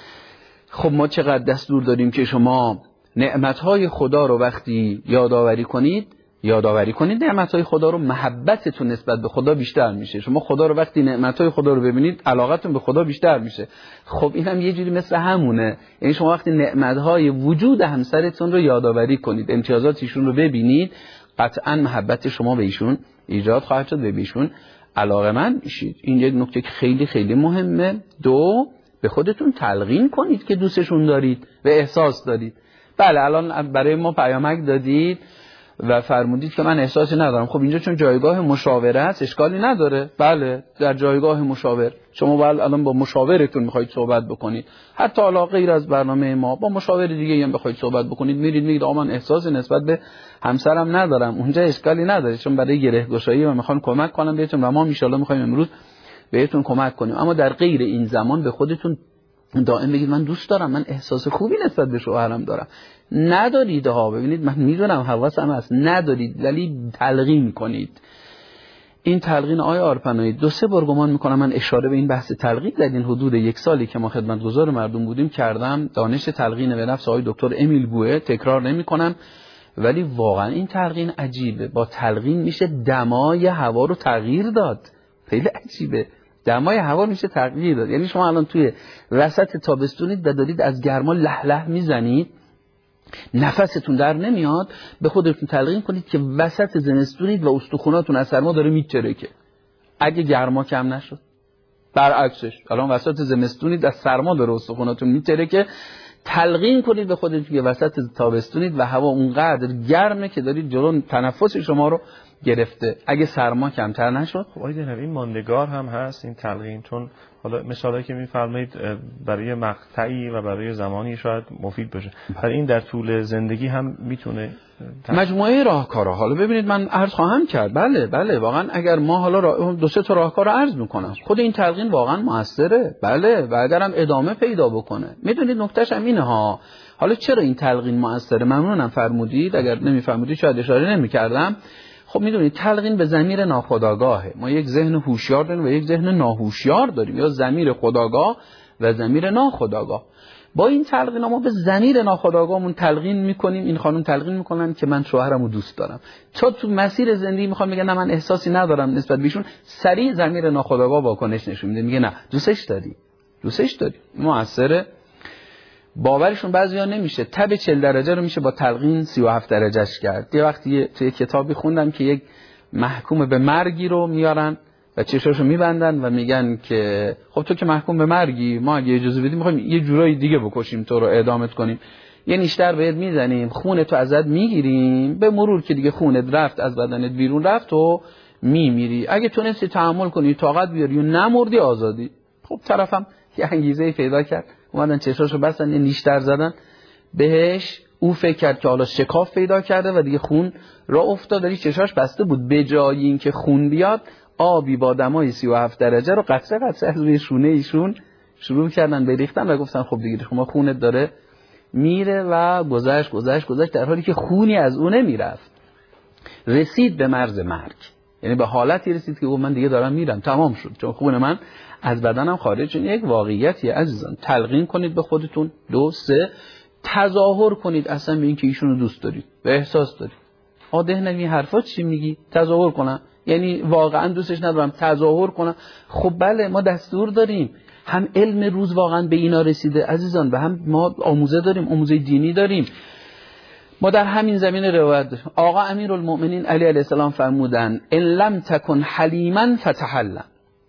خب ما چقدر دستور داریم که شما نعمتهای خدا رو وقتی یادآوری کنید، یادآوری کنید نعمتهای خدا رو، محبتتون نسبت به خدا بیشتر میشه. شما خدا رو وقتی نعمتهای خدا رو ببینید، علاقتون به خدا بیشتر میشه. خب این هم یه جوری مثل همونه. یعنی شما وقتی نعمتهای وجود همسرتون رو یادآوری کنید، امتیازات ایشون رو ببینید، قطعا محبت شما به ایشون ایجاد خواهد شد و به ایشون علاقه‌مند میشید. این یک نکته که خیلی خیلی مهمه. دو، به خودتون تلقین کنید که دوستشون دارید و احساس دارید. بله الان برای ما پیامک دادید و فرمودید که من احساسی ندارم. خب اینجا چون جایگاه مشاوره هست اشکالی نداره. بله در جایگاه مشاور شما باید الان با مشاورتون میخواید صحبت بکنید، حتی حالا غیر از برنامه ما با مشاور دیگه هم بخواید صحبت بکنید، میرید میگید آ من احساسی نسبت به همسرم ندارم، اونجا اشکالی نداره چون برای گره گشایی و میخوان کمک کنم بهتون و ما ان شاء الله میخوایم امروز بهتون کمک کنیم. اما در غیر این زمان به خودتون دائم بگید من دوست دارم، من احساس خوبی نسبت به شوهرم دارم. ندارید ها، ببینید من میدونم حواسم هست، ندارید ولی تلقین میکنید. این تلقین آقای آرپنایی دو سه بار گمان میکنم من اشاره به این بحث تلقین در این حدود یک سالی که ما خدمتگزار مردم بودیم کردم. دانش تلقین به نفس آقای دکتر امیل بوئه، تکرار نمیکنم، ولی واقعا این تلقین عجیبه. با تلقین میشه دمای هوا رو تغییر داد. خیلی عجیبه، دمای هوا میشه تغییر داد. یعنی شما الان توی وسط تابستونید و دارید از گرما له له میزنید، نفستون در نمیاد، به خودتون تلقین کنید که وسط زمستونید و استخوناتون از سرما داره میچرکه. اگه گرما کم نشد، برعکسش الان وسط زمستونید از سرما داره استخوناتون میچرکه، تلقین کنید به خودتون که وسط تابستونید و هوا اونقدر گرمه که دارید جلو تنفس شما رو گرفته. اگه سرما کمتر نشد، خب آقای دهنوی این ماندگار هم هست این تلقین، چون حالا مثالی که میفرمایید برای مقطعی و برای زمانی شاید مفید باشه، برای این در طول زندگی هم میتونه تلقین. مجموعه راهکارها. حالا ببینید من عرض خواهم کرد، بله بله واقعا اگر ما حالا را... دو سه تا راهکار رو عرض میکنم، خود این تلقین واقعا موثره، بله و اگرم ادامه پیدا بکنه. میدونید نکتهش هم اینه ها. حالا چرا این تلقین موثره؟ ممنونم فرمودید، اگر نمیفرمودید شاید اشاره نمیکردم. خب میدونید تلقین به ضمیر ناخودآگاهه. ما یک ذهن هوشیار داریم و یک ذهن ناهوشیار داریم، یا ضمیر خودآگاه و ضمیر ناخودآگاه. با این تلقین ما به ضمیر ناخودآگاهمون تلقین میکنیم. این خانم تلقین میکنن که من شوهرمو دوست دارم. تا تو مسیر زندگی میخوام میگن نه من احساسی ندارم نسبت بهشون، سریع ضمیر ناخودآگاه واکنش نشون میده، میگه نه دوستش داری، دوستش داری. موثره. باورشون بعضیا نمیشه. تب چهل درجه رو میشه با تلقین سی و هفت درجهش کرد. یه وقتی توی کتابی خوندم که یک محکوم به مرگی رو میارن و چشاشو میبندن و میگن که خب تو که محکوم به مرگی، ما اگه اجازه بدیم میخوایم یه جورایی دیگه بکشیم تو رو، اعدامت کنیم، یه نیشتر بهت میزنیم، خونتو ازت میگیریم، به مرور که دیگه خونت رفت از بدنت بیرون رفت و میمیری. اگه تونستی تحمل کنی، طاقت بیاری و نمردی، آزادی. خب طرفم یه انگیزه پیدا کرد، اومدن چشاشو بستن، یه نیشتر زدن بهش. او فکر کرد که حالا شکاف پیدا کرده و دیگه خون را افتاد، ولی چشاش بسته بود. به جای اینکه خون بیاد، آبی با دمای سی و هفت درجه رو قطره قطره از روی شونه ایشون شروع کردن بریختن و گفتن خب دیگه شما خونت داره میره و گذشت گذشت گذشت، در حالی که خونی از اون نمیرفت. رسید به مرز مرگ، یعنی به حالتی رسید که گفت من دیگه دارم میرم، تمام شد، چون خون من از بدنم خارج شد. یک واقعیتی عزیزان. تلقین کنید به خودتون. دو سه تظاهر کنید اصلا به این که ایشونو دوست دارید و احساس دارید. آ دهنوی حرفا چی میگی؟ تظاهر کنم یعنی واقعا دوستش ندارم، تظاهر کنم. خب بله ما دستور داریم، هم علم روز واقعا به اینا رسیده عزیزان، و هم ما آموزه داریم، آموزه دینی داریم. ما در همین زمینه روایت داریم. آقا امیرالمؤمنین علی علیه السلام فرمودن ان لم تکن حلیما فتحلم.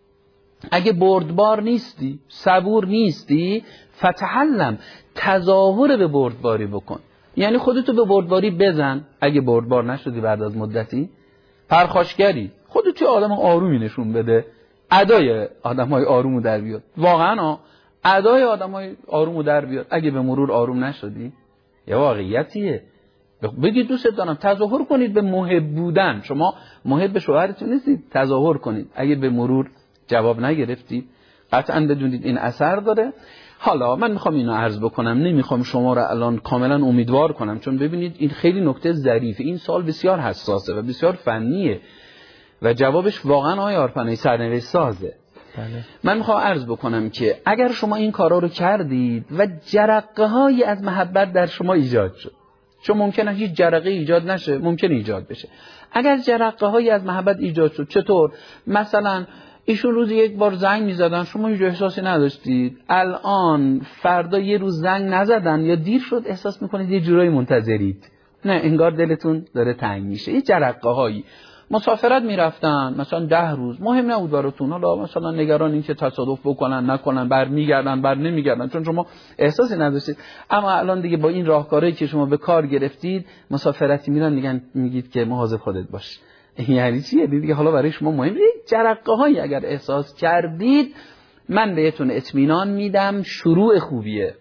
اگه بردبار نیستی، صبور نیستی، فتحلم، تظاهر به بردباری بکن. یعنی خودتو به بردباری بزن. اگه بردبار نشدی بعد از مدتی، پرخاشگری، خودتو آدم آرومی نشون بده، ادای آدمای آرومو در بیاد. واقعا ادای آدمای آرومو در بیاد. اگه به مرور آروم نشدی، یه واقعیتیه. بگید دوست دارم، تظاهر کنید به محب بودن. شما محب به شوهرتون نیستید، تظاهر کنید. اگه به مرور جواب نگرفتید، قطعا بدونید این اثر داره. حالا من میخوام اینو عرض بکنم، نمیخوام شما رو الان کاملا امیدوار کنم، چون ببینید این خیلی نکته ظریفه. این سال بسیار حساسه و بسیار فنیه و جوابش واقعا آقای آرپنایی سرنوشت سازه. بله. من میخوام عرض بکنم که اگر شما این کارا رو کردید و جرقه های از محبت در شما ایجاد شد، چون ممکنه هیچ جرقه ایجاد نشه، ممکنه ایجاد بشه. اگر جرقه های از محبت ایجاد شد، چطور؟ مثلا ایشون روزی یک بار زنگ میزدن، شما هیچ احساسی نداشتید. الان فردا یه روز زنگ نزدن یا دیر شد، احساس میکنید یه جورایی منتظرید. نه، انگار دلتون داره تنگ میشه. یه جرقه هایی مسافرت میرفتن مثلا ده روز، مهم نبود براتون، حالا مثلا نگران این که تصادف بکنن نکنن، بر میگردن بر نمیگردن، چون شما احساسی نداشتید. اما الان دیگه با این راهکاری که شما به کار گرفتید، مسافرتی میرن میگن میگید که مواظب خودت باش. یعنی چیه دیگه؟ حالا برای شما مهم جرقه هایی اگر احساس کردید، من بهتون اطمینان میدم شروع خوبیه.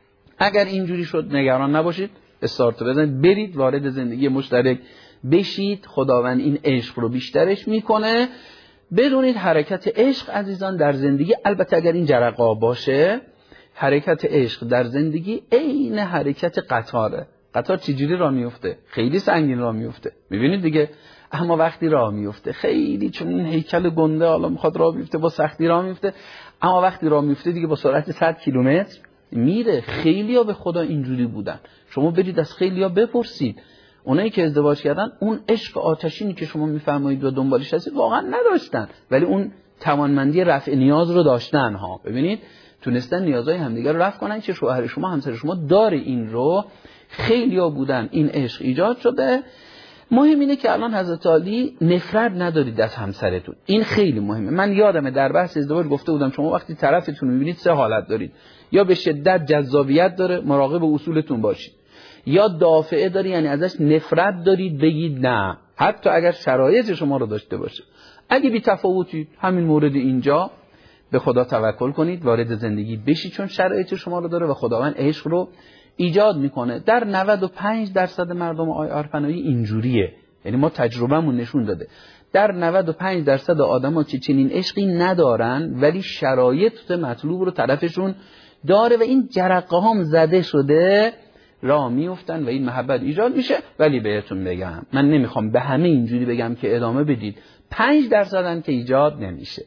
اگر اینجوری شد نگران نباشید، استارت بزنید، برید وارد زندگی مشترک بشید. خداوند این عشق رو بیشترش میکنه. بدونید حرکت عشق عزیزان در زندگی، البته اگر این جرقه باشه، حرکت عشق در زندگی عین حرکت قطاره. قطار چجوری راه میفته؟ خیلی سنگین راه میفته، میبینید دیگه. اما وقتی راه میفته خیلی، چون این هیکل گنده حالا میخواد راه بیفته، با سختی راه میفته. اما وقتی راه میفته دیگه با سرعت صد کیلومتر میره. خیلیا به خدا اینجوری بودن. شما برید از خیلیا بپرسید، اونایی که ازدواج کردن اون عشق آتشینی که شما میفرمایید و دنبالش هستید واقعا نداشتن، ولی اون توانمندی رفع نیاز رو داشتن ها. ببینید تونستن نیازهای همدیگر رو رفع کنن که شوهر شما همسر شما داره این رو. خیلیا بودن، این عشق ایجاد شده. مهم اینه که الان حضرت علی نفرت ندارید از همسرتون، این خیلی مهمه. من یادمه در بحث ازدواج گفته بودم شما وقتی طرفتون رو میبینید سه حالت دارید: یا به شدت جذابیت داره، مراقب اصولتون باشید، یا دافعه داری، یعنی ازش نفرت دارید، بگید نه، حتی اگر شرایط شما رو داشته باشه. اگه بی تفاوتید، همین مورد اینجا به خدا توکل کنید، وارد زندگی بشید، چون شرایط شما رو داره و خداوند عشق رو ایجاد میکنه. در نود و پنج درصد مردم آقای آرپنایی اینجوریه، یعنی ما تجربهمون نشون داده در نود و پنج درصد آدما که چنین عشقی ندارن، ولی شرایط مطلوب رو طرفشون داره و این جرقه هم زده شده، راه میافتن و این محبت ایجاد میشه. ولی بهتون بگم، من نمیخوام به همه اینجوری بگم که ادامه بدید. پنج درصدن که ایجاد نمیشه.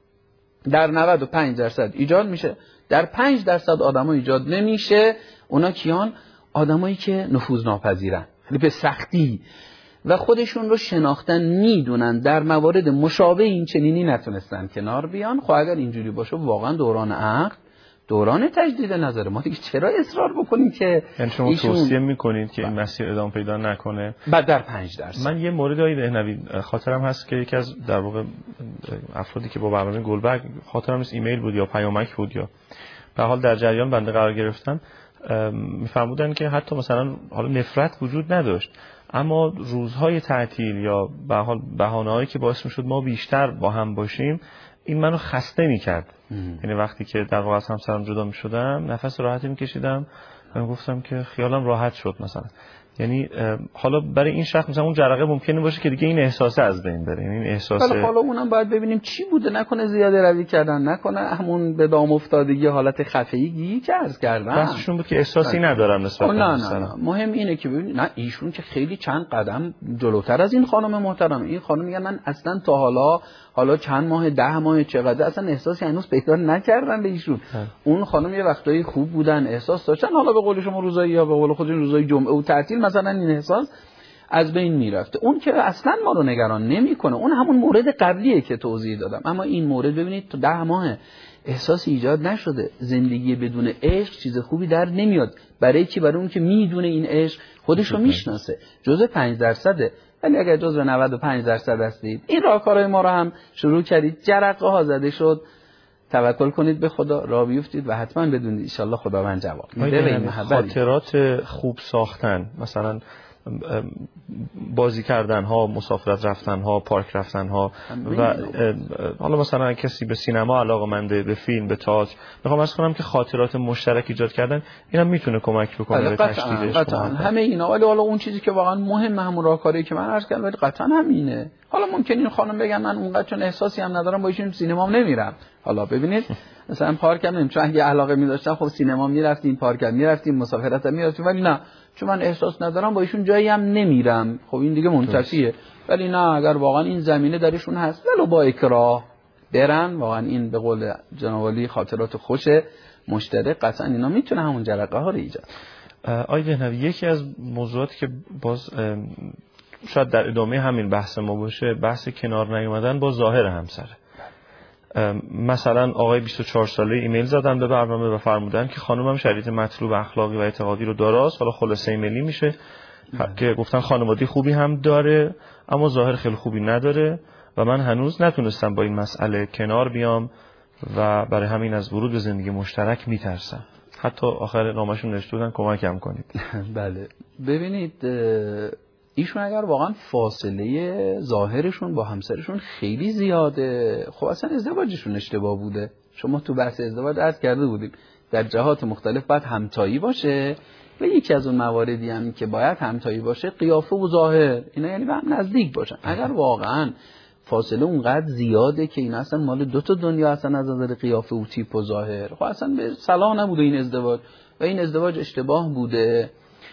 در نود و پنج درصد ایجاد میشه، در پنج درصد آدما ایجاد نمیشه. اونا کیان؟ آدمایی که نفوذناپذیرن، یعنی به سختی و خودشون رو شناختن، میدونن در موارد مشابه این چنینی نتونستن کنار بیان. خب اگر اینجوری باشه واقعا دوران عقل، دوران تجدید نظر ما دیگه چرا اصرار بکنیم که یعنی شما ایشون... توصیه میکنید که این مسیر ادامه پیدا نکنه؟ بعد در پنج درصد. من یه مورد هایی دهنوی خاطرم هست که یکی از در واقع افرادی که با برنامه گلبرگ، خاطرم نیست ایمیل بود یا پیامک بود یا به حال در جریان بنده قرار گرفتن، میفرمودن که حتی مثلا حالا نفرت وجود نداشت، اما روزهای تعطیل یا به حال بهانه‌هایی که باعث میشد ما بیشتر با هم باشیم، این منو خسته میکرد. یعنی وقتی که در واقع از همسرم جدا میشدم نفس راحتی میکشیدم و گفتم که خیالم راحت شد مثلا. یعنی حالا برای این شخص مثلا اون جرقه ممکنه باشه که دیگه این احساسه از بین بره، این احساس. حالا اونم باید ببینیم چی بوده، نکنه زیاده روی کردن، نکنه همون به دام افتادگی، حالت خفگی که عرض کردم بسشون بود که احساسی ندارم نسبت به نه نه نه مهم اینه که ببینید، نه ایشون که خیلی چند قدم جلوتر از این خانم محترم. این خانم میگن من اصلا تا حالا حالا چند ماه ده ماه چقدر اصلا احساسی هنوز پیدا نکردم به ایشون. اون خانم یه وقتایی خوب بودن، احساس داشتن، حالا به قول شما روزایی یا به قول خودشون روزای جمعه و تعطیل مثلا این احساس از بین میرفته. اون که اصلا ما رو نگران نمیکنه، اون همون مورد قبلیه که توضیح دادم. اما این مورد ببینید تو ده ماه احساس ایجاد نشده. زندگی بدون عشق چیز خوبی در نمیاد. برای کی؟ برای اون که میدونه این عشق خودش رو میشناسه. جزء پنج درصده. ولی اگر جزء نود و پنج درصد هستید، این راهکارهای ما رو هم شروع کردید، جرقه ها زده شد، توکل کنید به خدا، راه بیفتید و حتما بدونید ان شاءالله خداوند جواب میده. خاطرات خوب ساختن، مثلا بازی کردن ها، مسافرت رفتن ها، پارک رفتن ها، و حالا مثلا کسی به سینما علاقه‌منده، به فیلم، به تئاتر، میخوام عرض کنم که خاطرات مشترک ایجاد کردن اینم میتونه کمک بکنه به تشدیدش. قطعاً همه اینا. ولی حالا اون چیزی که واقعا مهمه همون راهکاری که من عرض کردم، ولی قطعاً همینه. حالا ممکنه این خانم بگن من اونقدر چون احساسی هم ندارم با ایشون سینما نمیرم. حالا ببینید مثلا پارک هم نمیرم، چون اگه علاقه می‌داشتم خب سینما میرفتیم، پارک هم میرفتیم، مسافرت هم میرفتیم، ولی نه، چون من احساس ندارم با ایشون جایی هم نمیرم. خب این دیگه منتفیه. ولی نه، اگر واقعا این زمینه درشون هست ولو با اکراه برن، واقعا این به قول جناب علی خاطرات خوش مشترک، قطعا اینا میتونه همون جرقه ها رو ایجاد. آقای دهنوی، یکی از موضوعاتی که باز شاید در ادامه همین بحث ما باشه، بحث کنار نیومدن با ظاهر همسر. مثلا آقای بیست و چهار ساله ایمیل زدن به برنامه و فرمودن که خانومم شرایط مطلوب اخلاقی و اعتقادی رو داره است. حالا خلاصه ایمیلی میشه که گفتن خانواده خوبی هم داره اما ظاهر خیلی خوبی نداره و من هنوز نتونستم با این مسئله کنار بیام و برای همین از ورود به زندگی مشترک میترسم. حتی آخر نامشون نوشته بودن کمکم کنید. بله ببینید ایشون اگر واقعا فاصله ظاهرشون با همسرشون خیلی زیاده، خب اصلا ازدواجشون اشتباه بوده. شما تو بحث ازدواج عرض کرده بودیم در جهات مختلف باید همتایی باشه و یکی از اون مواردی هم که باید همتایی باشه قیافه و ظاهر، اینا یعنی به هم نزدیک باشن. اگر واقعا فاصله اونقدر زیاده که این اصلا مال دو تا دنیا اصلا از نظر قیافه و تیپ و ظاهر، خب اصلا به صلاح نبوده این ازدواج و این ازدواج اشتباه بوده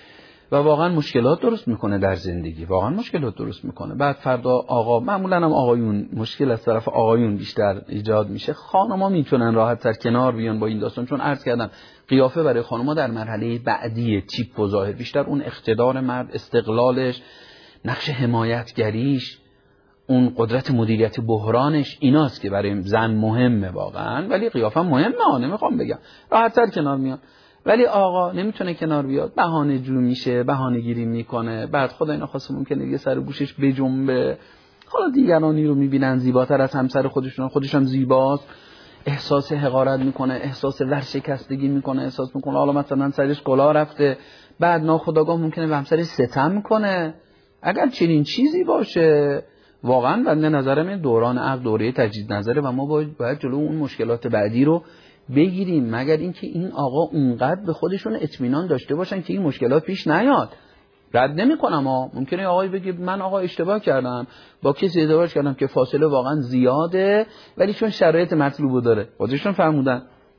و واقعا مشکلات درست میکنه در زندگی، واقعا مشکلات درست میکنه. بعد فردا آقا، معمولا هم آقایون مشکل از طرف آقایون بیشتر ایجاد میشه. خانم‌ها میتونن راحت تر کنار بیان با این داستان، چون عرض کردم قیافه برای خانم‌ها در مرحله بعدی تیپ و ظاهر، بیشتر اون اقتدار مرد، استقلالش، نقش حمایتگریش، اون قدرت مدیریت بحرانش، ایناست که برای زن مهمه واقعا. ولی قیافه مهمه، ها نمیخوام بگم، راحت تر کنار میان. ولی آقا نمیتونه کنار بیاد، بهانه جو میشه، بهانه گیری میکنه. بعد خدای نخواسته ممکنه یه سر گوشش بجنبه. حالا دیگرانی رو میبینن زیباتر از همسر خودشون، خودش هم زیباست، احساس حقارت میکنه، احساس ورشکستگی میکنه، احساس میکنه حالا مثلا سرش کلاه رفته. بعد ناخودآگاه ممکنه به همسرش ستم کنه. اگر چنین چیزی باشه واقعا بنده نظرم این دوران عقد دوره تجدید نظره و ما باید, باید جلو اون مشکلات بعدی رو بگیریم، مگر اینکه این آقا اونقدر به خودشون اطمینان داشته باشن که این مشکلات پیش نیاد. رد نمی‌کنم ها، ممکنه آقای بگه من آقا اشتباه کردم، با کسی ازدواج کردم که فاصله واقعا زیاده ولی چون شرایط مطلوبو داره. خودشون فرمودن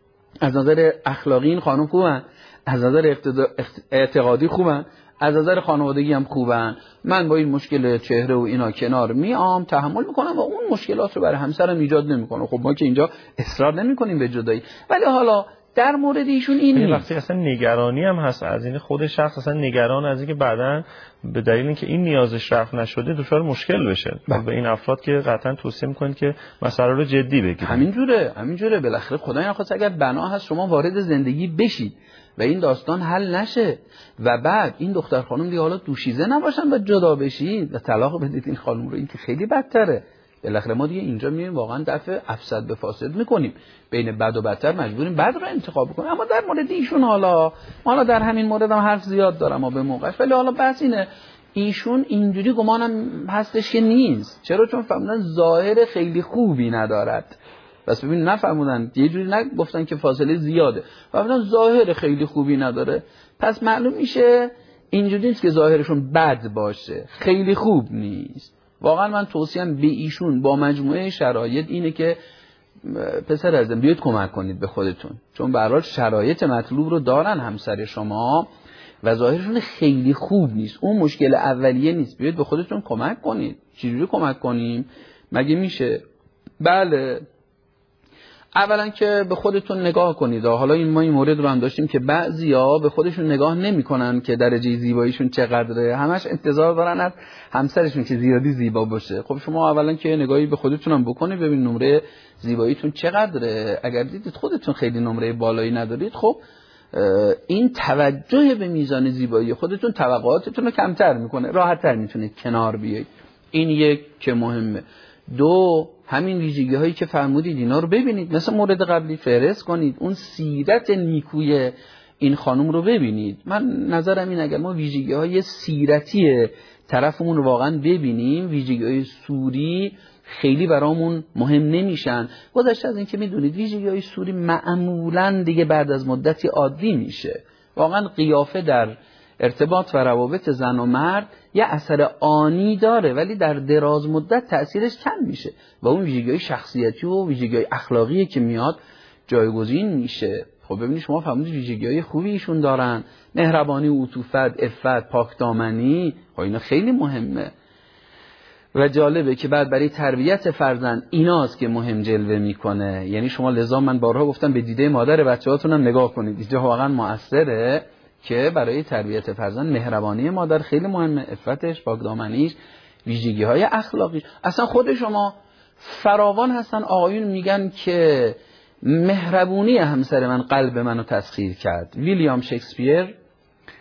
از نظر اخلاقی این خانم خوبن، از نظر اعتقادی خوبن، از نظر خانوادگی هم خوبن. من با این مشکل چهره و اینا کنار میام، تحمل میکنم و اون مشکلات رو برای همسرم ایجاد نمیکنه. خب ما که اینجا اصرار نمیکنیم به جدایی، ولی حالا در مورد ایشون این نیست. وقتی اصلا نگرانی هم هست از این خود شخص، اصلا نگران از اینکه بعداً به دلیل اینکه این نیازش رفع نشده دچار مشکل بشه. به این افراد که قطعا توصیه میکنید که مسئله رو جدی بگیرید. همین جوره، همین جوره. بالاخره خدای نخواست اگر بنا هست شما وارد زندگی بشید و این داستان حل نشه و بعد این دختر خانم دیگه حالا دوشیزه نباشن و جدا بشید و طلاق بدید این خانم رو، این که خیلی بدتره. بالاخره ما دیگه اینجا میایم واقعا دفع افسد به فاسد میکنیم، بین بد و بدتر مجبوریم بد رو انتخاب کنیم. اما در مورد ایشون حالا حالا در همین مورد هم حرف زیاد دارم ما به موقعش، ولی حالا بس اینه ایشون اینجوری گمانم هستش که نیست. چرا؟ چون فهمیدن ظاهر خیلی خوبی ندارد. بس ببین نفهمودن، یه جوری نگفتن که فاصله زیاده، فهمیدن ظاهر خیلی خوبی نداره. پس معلوم میشه اینجوری نیست که ظاهرشون بد باشه، خیلی خوب نیست. واقعا من توصیم به ایشون با مجموعه شرایط اینه که پسر عزیزم بیاید کمک کنید به خودتون، چون به هر حال شرایط مطلوب رو دارن همسر شما و ظاهرشون خیلی خوب نیست. اون مشکل اولیه نیست، بیاید به خودتون کمک کنید. چجوری کمک کنیم؟ مگه میشه؟ بله، اولا که به خودتون نگاه کنید. حالا این ما این مورد رو هم داشتیم که بعضیا به خودشون نگاه نمی‌کنن که درجه زیباییشون چقدره، همش انتظار دارن از همسرشون که زیادی زیبا باشه. خب شما اولا که نگاهی به خودتون هم بکنید، ببین نمره زیباییتون چقدره. اگر دیدید خودتون خیلی نمره بالایی ندارید، خب این توجه به میزان زیبایی خودتون توقعاتتون رو کمتر میکنه، راحت‌تر میتونید کنار بیایید. این یک که مهمه. دو، همین ویژگی هایی که فرمودید اینا رو ببینید، مثل مورد قبلی فهرست کنید، اون سیرت نیکوی این خانم رو ببینید. من نظرم این اگر ما ویژگی های سیرتی طرفمون رو واقعا ببینیم، ویژگی های سوری خیلی برامون مهم نمیشن. گذشته از این که میدونید ویژگی های سوری معمولا دیگه بعد از مدتی عادی میشه. واقعا قیافه در ارتباط و روابط زن و مرد یه اثر آنی داره ولی در دراز مدت تأثیرش کم میشه و اون ویژگی‌های شخصیتی و ویژگی‌های اخلاقی که میاد جایگزین میشه. خب ببینید شما فهمیدید ویژگی‌های خوبی ایشون دارن، مهربانی، عطوفت، عفت، پاکدامنی، خب اینا خیلی مهمه و جالبه که بعد برای تربیت فرزند ایناست که مهم جلوه میکنه. یعنی شما لذا من بارها گفتم به دیده مادر بچه‌هاتون هم نگاه کنید، اینجا واقعا موثره که برای تربیت فرزند مهربانی مادر خیلی مهمه، عفتش، پاکدامنیش، ویژگی‌های اخلاقی. اصلا خود شما فراوان هستن آقایون میگن که مهربونی همسر من قلب منو تسخیر کرد. ویلیام شکسپیر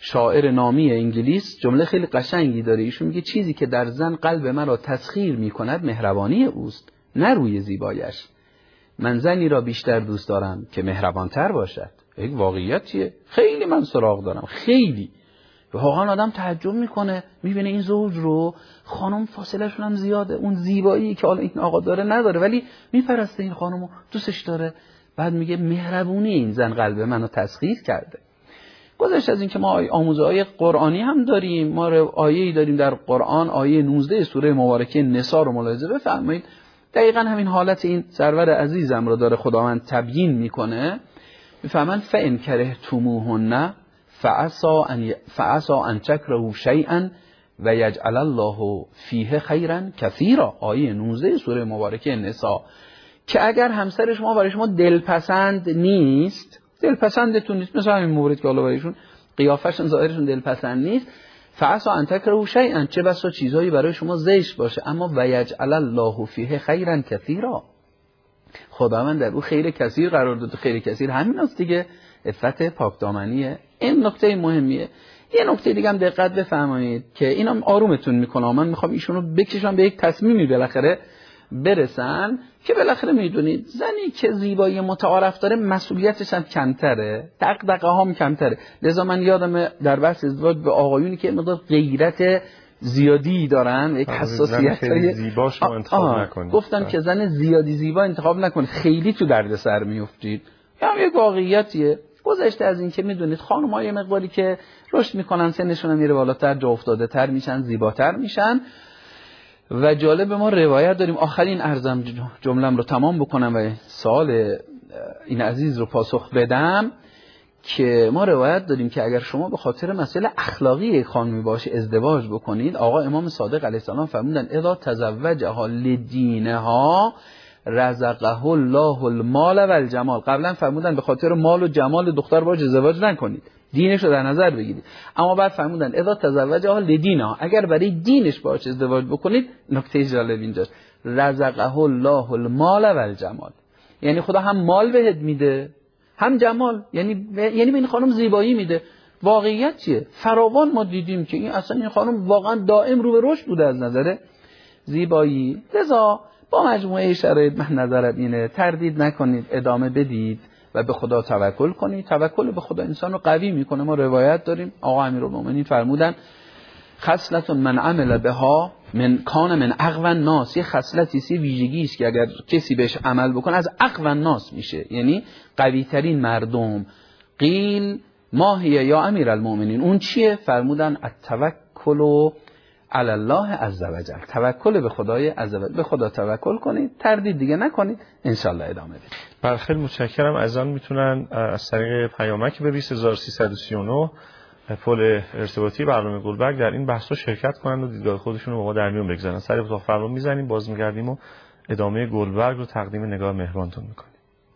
شاعر نامی انگلیس جمله خیلی قشنگی داره. ایشون میگه چیزی که در زن قلب مرا تسخیر میکند مهربانی اوست، نه روی زیبایش. من زنی را بیشتر دوست دارم که مهربانتر باشد. یک واقعیتیه. خیلی من سراغ دارم، خیلی. واقعا آدم تعجب میکنه، میبینه این زوج رو خانم فاصله شون هم زیاده، اون زیبایی که حالا این آقا داره نداره، ولی میپرسته این خانمو، دوستش داره. بعد میگه مهربونی این زن قلب منو تسخیر کرده. گذشت از این که ما آموزه های قرآنی هم داریم. ما آیه‌ای داریم در قرآن، آیه نوزده سوره مبارکه نساء رو ملاحظه بفرمایید. دقیقاً همین حالت این سرور عزیزم رو داره خداوند تبیین میکنه. میفهمن فإن کرهتموهن فعسى ان فعسى ان تكرهوا شيئا و یجعل الله فیه خیرا کثیرا. آیه نوزده سوره مبارکه نساء. که اگر همسر شما برای شما دلپسند نیست، دلپسندتون نیست، مثلا این مورد که حالا برایشون قیافشون ظاهرشون دلپسند نیست، فعسى ان تكرهوا شيئا، چه بسا چیزایی برای شما زشت باشه، اما و یجعل الله فیه خیرا کثیرا، خداوند در او خیر کثیر قرار داده. خیر کثیر همین است دیگه، عفت پاکدامنیه. این نکته مهمیه. یه نکته دیگه هم دقت بفرمایید که اینم آرومتون میکنه. من میخوام ایشونو بکشم به یک تصمیمی بالاخره برسن که بالاخره میدونید زنی که زیبایی متعارف داره مسئولیتش هم کمتره، دغدغه هم کمتره. لذا من یادم در بحث ازدواج به آقایونی که مقدار غیرت زیادی دارن، یک حساسیتای زیباش رو انتخاب نکنید. گفتم که زن زیادی زیبا انتخاب نکنید، خیلی تو دردسر میافتید. هم یک واقعیتیه. گذشته از این که میدونید خانم‌ها یه مقداری که رشد میکنن، سنشون هم میره بالاتر، جا افتاده تر میشن، زیباتر میشن. و جالب ما روایت داریم، آخرین ارزم جملم رو تمام بکنم و سوال این عزیز رو پاسخ بدم، که ما روایت داریم که اگر شما به خاطر مسئله اخلاقی یک خانمی باشه ازدواج بکنید، آقا امام صادق علیه السلام فرمودن اذا تزوجها لدینها رزقه الله المال و الجمال. قبلا فرمودن به خاطر مال و جمال دختر باش ازدواج نکنید، دینش رو در نظر بگیرید. اما بعد فرمودن اذا تزوجها لدینها، اگر برای دینش باش ازدواج بکنید، نکته جالب اینجاست، رزقه الله المال و الجمال، یعنی خدا هم مال بهت میده هم جمال، یعنی یعنی به این خانم زیبایی میده. واقعیت چیه؟ فراوان ما دیدیم که این اصلا این خانم واقعا دائم رو به رشد بوده از نظر زیبایی. لذا با مجموعه شرایط من نظرم اینه، تردید نکنید، ادامه بدید و به خدا توکل کنید. توکل به خدا انسان رو قوی میکنه. ما روایت داریم آقا امیرالمومنین فرمودن خصلت من عمل بها من کان من اقوى الناس، یه خصلتی سی ویژگی است که اگر کسی بهش عمل بکنه از اقوى الناس میشه، یعنی قوی ترین مردم. قیل ما هی یا امیرالمومنین، اون چیه؟ فرمودن التوکل علی الله عز وجل، توکل به خدای عز وجل. به خدا توکل کنید، تردید دیگه نکنید، ان شاء الله ادامه بدید. بله خیلی متشکرم. از آن میتونن از طریق پیامک به بیست هزار و سیصد و سی و نه پل ارتباطی برنامه گلبرگ در این بحثا شرکت کنند و دیدگاه خودشون رو با ما در میون بگذارن. سر اتاق فرمان میزنیم، باز میگردیم و ادامه گلبرگ رو تقدیم نگاه مهربانتون میکنیم.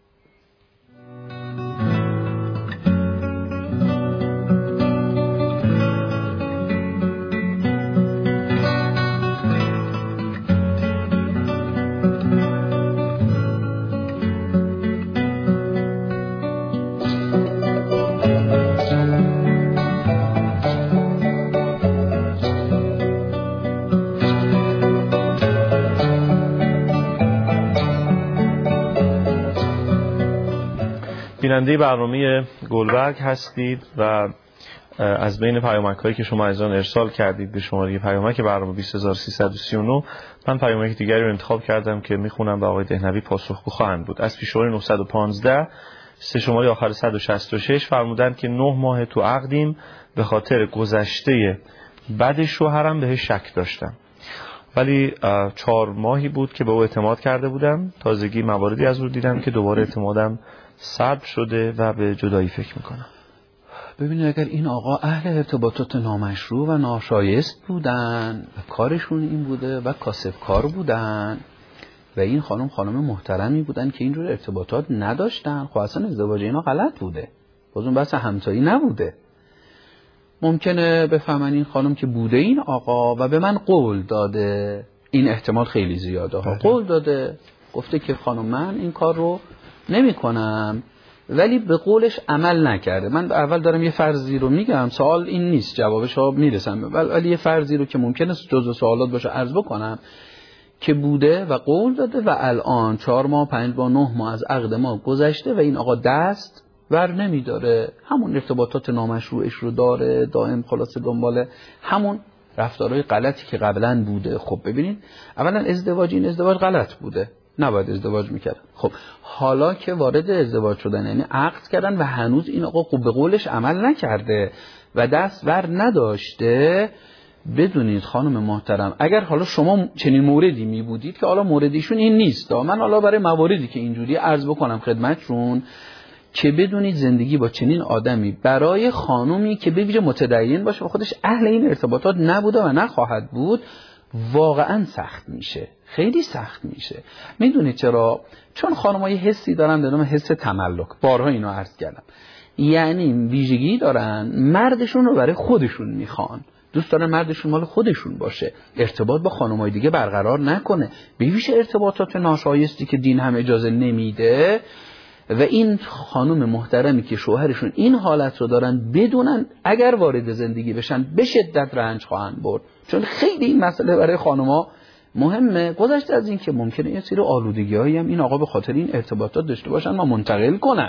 بیننده برنامه گلبرگ هستید و از بین پیامک هایی که شما از آن ارسال کردید به شماره پیامک برنامه بیست هزار و سیصد و سی و نه، من پیامک دیگری رو انتخاب کردم که میخونم و آقای دهنوی پاسخگو خواهند بود. از پیشواره نهصد و پانزده سه شماره آخر صد و شصت و شش فرمودن که نه ماه تو عقدیم، به خاطر گذشته بد شوهرم بهش شک داشتم، ولی چهار ماهی بود که به او اعتماد کرده بودم. تازگی مواردی از او دیدم که دوباره اعتمادم سلب شده و به جدایی فکر میکنم. ببینید اگر این آقا اهل ارتباطات نامشروع و ناشایست بودن و کارشون این بوده و کاسب کار بودن و این خانم خانم محترمی بودن که اینجور ارتباطات نداشتن، خب اصلا ازدواج اینا غلط بوده، بازون بحث همتایی نبوده. ممکنه بفهمن این خانم که بوده این آقا و به من قول داده، این احتمال خیلی زیاده ها، قول داده گفته که خانم من این کار رو نمی کنم ولی به قولش عمل نکرده. من اول دارم یه فرضی رو میگم، سوال این نیست، جوابش ها میرسم، ولی یه فرضی رو که ممکنه جزء سوالات باشه عرض بکنم که بوده و قول داده و الان چهار ماه پنج ماه نه ماه از عقد ما گذشته و این آقا دست ور نمیداره، همون ارتباطات نامشروعش رو داره، دائم خلاصه دنباله همون رفتارهای غلطی که قبلا بوده. خب ببینید اولا ازدواج، این ازدواج غلط بوده، نباید ازدواج میکرد. خب حالا که وارد ازدواج شدن یعنی عقد کردن و هنوز این آقا خوب به قولش عمل نکرده و دست ور نداشته، بدونید خانم محترم اگر حالا شما چنین موردی می بودید که حالا موردیشون این نیست، من حالا برای مواردی که اینجوری عرض بکنم خدمتشون که بدونید زندگی با چنین آدمی برای خانومی که به ویژه متدین باشه و خودش اهل این ارتباطات نبوده و نخواهد بود واقعا سخت میشه، خیلی سخت میشه. میدونید چرا؟ چون خانم‌ها یه حسی دارن به نام حس تملک، بارها اینو عرض کردم، یعنی ویژگی دارن مردشون رو برای خودشون میخوان، دوست دارن مردشون مال خودشون باشه، ارتباط با خانم‌های دیگه برقرار نکنه، به ویژه ارتباطات ناشایستی که دین هم اجازه نمیده. و این خانم محترمی که شوهرشون این حالت رو دارن بدونن اگر وارد زندگی بشن به شدت رنج خواهند برد، چون خیلی این مسئله برای خانم‌ها مهمه. گذشته از این که ممکنه یه سری آلودگی‌هایی هم این آقا به خاطر این ارتباطات داشته باشن ما منتقل کنن.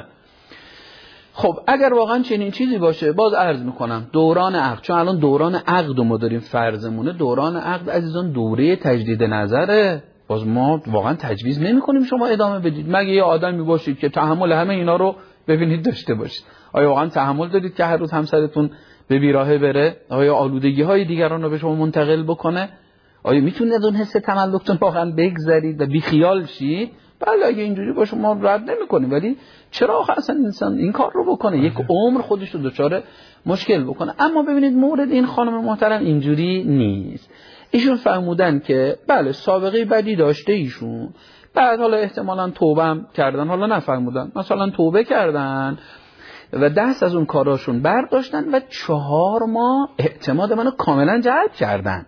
خب اگر واقعا چنین چیزی باشه، باز عرض میکنم دوران عقد، چون الان دوران عقد ما داریم فرضمونه، دوران عقد عزیزان دوره تجدید نظره، باز ما واقعا تجویز نمی کنیم شما ادامه بدید مگه یه آدمی باشید که تحمل همه اینا رو ببینید داشته باشید. آیا واقعا تحمل دارید که هر روز همسرتون به بیراهه بره؟ آیا آلودگی های دیگران رو به شما منتقل بکنه؟ آیا میتونید از اون حس تملکتون واقعا بگذرید و بیخیال شید؟ بله اگه اینجوری باشه ما رد نمی کنیم، ولی چرا آخه اصلا انسان این کار رو بکنه؟ یک عمر خودش رو دچار مشکل بکنه. اما ببینید مورد این خانم محترم اینجوری نیست. ایشون فرمودن که بله سابقه بدی داشته ایشون، بعد حالا احتمالاً توبه هم کردن، حالا نفرمودن مثلا توبه کردن و دست از اون کاراشون برداشتن و چهار ماه اعتماد منو کاملا جلب کردن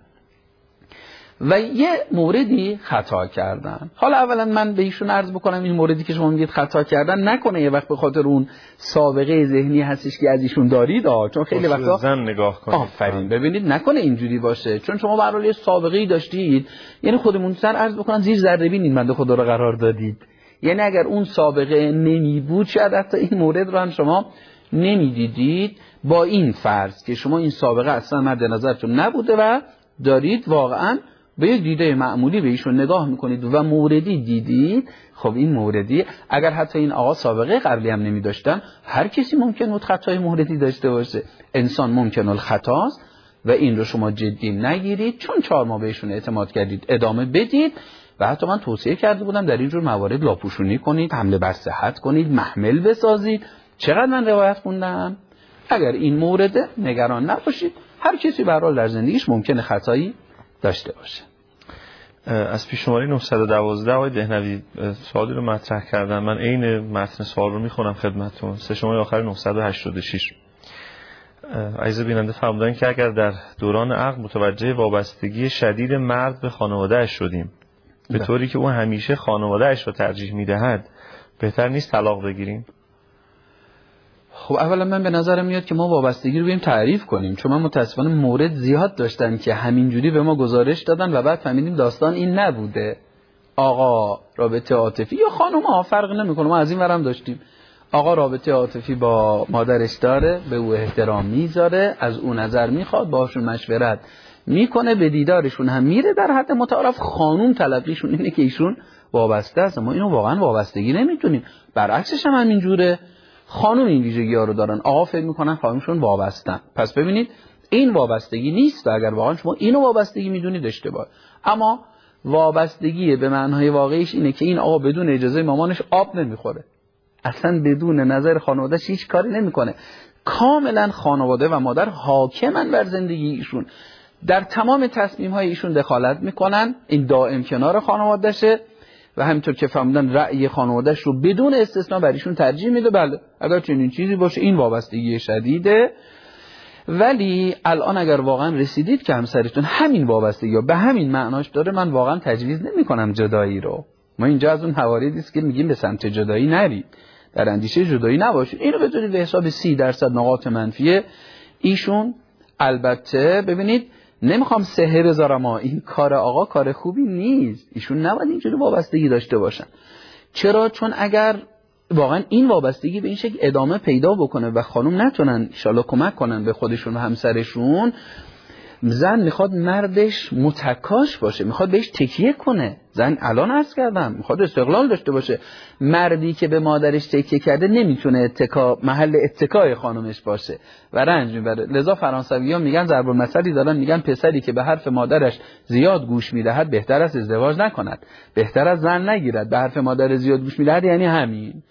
و یه موردی خطا کردن. حالا اولا من به ایشون عرض بکنم این موردی که شما میگید خطا کردن نکنه یه وقت به خاطر اون سابقه ذهنی هستش که از ایشون دارید آه. چون خیلی وقتا زن نگاه کنید. آفرین ببینید نکنه اینجوری باشه، چون شما به هر حال یه سابقه‌ای داشتید، یعنی خودمون سر عرض بکنم زیر ذره بین این بنده خدا رو قرار دادید، یعنی اگر اون سابقه نمی بود شاید حتی این مورد رو هم شما نمیدیدید. با این فرض که شما این سابقه اصلا مد نظرتون نبوده و دارید واقعا به یک دیده معمولی به ایشون نگاه میکنید و موردی دیدید، خب این موردی اگر حتی این آقا سابقه قبلی هم نمی داشتن، هر کسی ممکن بود خطای موردی داشته باشه، انسان ممکن الخطاست و این رو شما جدی نگیرید، چون چهار ماه بهشون اعتماد کردید ادامه بدید. و حتی من توصیه کرده بودم در اینجور موارد لاپوشونی کنید، حمله بر صحت کنید، محمل بسازید. چقدر من روایت خوندم؟ اگر این مورد نگران نباشید، هر کسی به هر حال در زندگیش ممکنه خطایی داشته باشه. از پیش شماره نهصد و دوازده آقای دهنوی سوالی رو مطرح کردم، من عین متن سوال رو میخونم خدمتتون. سه شماره آخر نهصد و هشتاد و شش عزیز بیننده فرمودن که اگر در دوران عقد متوجه وابستگی شدید مرد به خانواده‌اش شدیم به طوری که او همیشه خانواده‌اش رو ترجیح میدهد، بهتر نیست طلاق بگیریم؟ خب اولا من به نظرم میاد که ما وابستگی رو بریم تعریف کنیم، چون من متاسفانه مورد زیاد داشتم که همینجوری به ما گزارش دادن و بعد فهمیدیم داستان این نبوده. آقا رابطه عاطفی یا خانم ها فرق نمیکنه، ما از این ورم داشتیم آقا رابطه عاطفی با مادرش داره، به او احترام میذاره، از او نظر میخواد، باهاشون مشورت میکنه، به دیدارشون هم میره، در حد متعارف خانوم تلقیشون اینه که ایشون وابسته است. ما اینو واقعا وابستگی نمیتونیم، برعکسش هم همینجوره. خانوم این ویژگی ها رو دارن، آقا فکر میکنن خانومشون وابستن. پس ببینید این وابستگی نیست و اگر واقعا شما اینو وابستگی میدونید اشتباه. اما وابستگی به معنای واقعیش اینه که این آقا بدون اجازه مامانش آب نمیخوره، اصلا بدون نظر خانواده‌اش هیچ کاری نمیکنه، کاملا خانواده و مادر حاکمن بر زندگی ایشون، در تمام تصمیم های ایشون دخالت میکنن، این دائم کنار خانواده‌شه و همینطور که فهمیدن رأی خانواده‌اش رو بدون استثناء بر ایشون ترجیح میده. بله اگر چنین چیزی باشه این وابستگی شدیده. ولی الان اگر واقعا رسیدید که همسرتون همین وابستگی یا به همین معناش داره، من واقعا تجویز نمی‌کنم جدایی رو. ما اینجا از اون حواریدی است که میگیم به سمت جدایی نرید، در اندیشه جدایی نباشید. اینو بدونید به حساب سی درصد نقاط منفیه ایشون. البته ببینید نمیخوام سحر بذارم، این کار آقا کار خوبی نیست، ایشون نباید اینجوری وابستگی داشته باشن. چرا؟ چون اگر واقعا این وابستگی به این شکل ادامه پیدا بکنه و خانم نتونن انشالله کمک کنن به خودشون و همسرشون، زن میخواد مردش متکاش باشه، میخواد بهش تکیه کنه. زن الان عرض کردم میخواد استقلال داشته باشه. مردی که به مادرش تکیه کرده نمیتونه اتکا محل اتکای خانمش باشه و رنج میبره. لذا فرانسوی‌ها میگن ضرب المثلی دارن، میگن پسری که به حرف مادرش زیاد گوش میدهد بهتر است ازدواج نکند، بهتر است زن نگیرد. به حرف مادر زیاد گوش میدهد یعنی همین.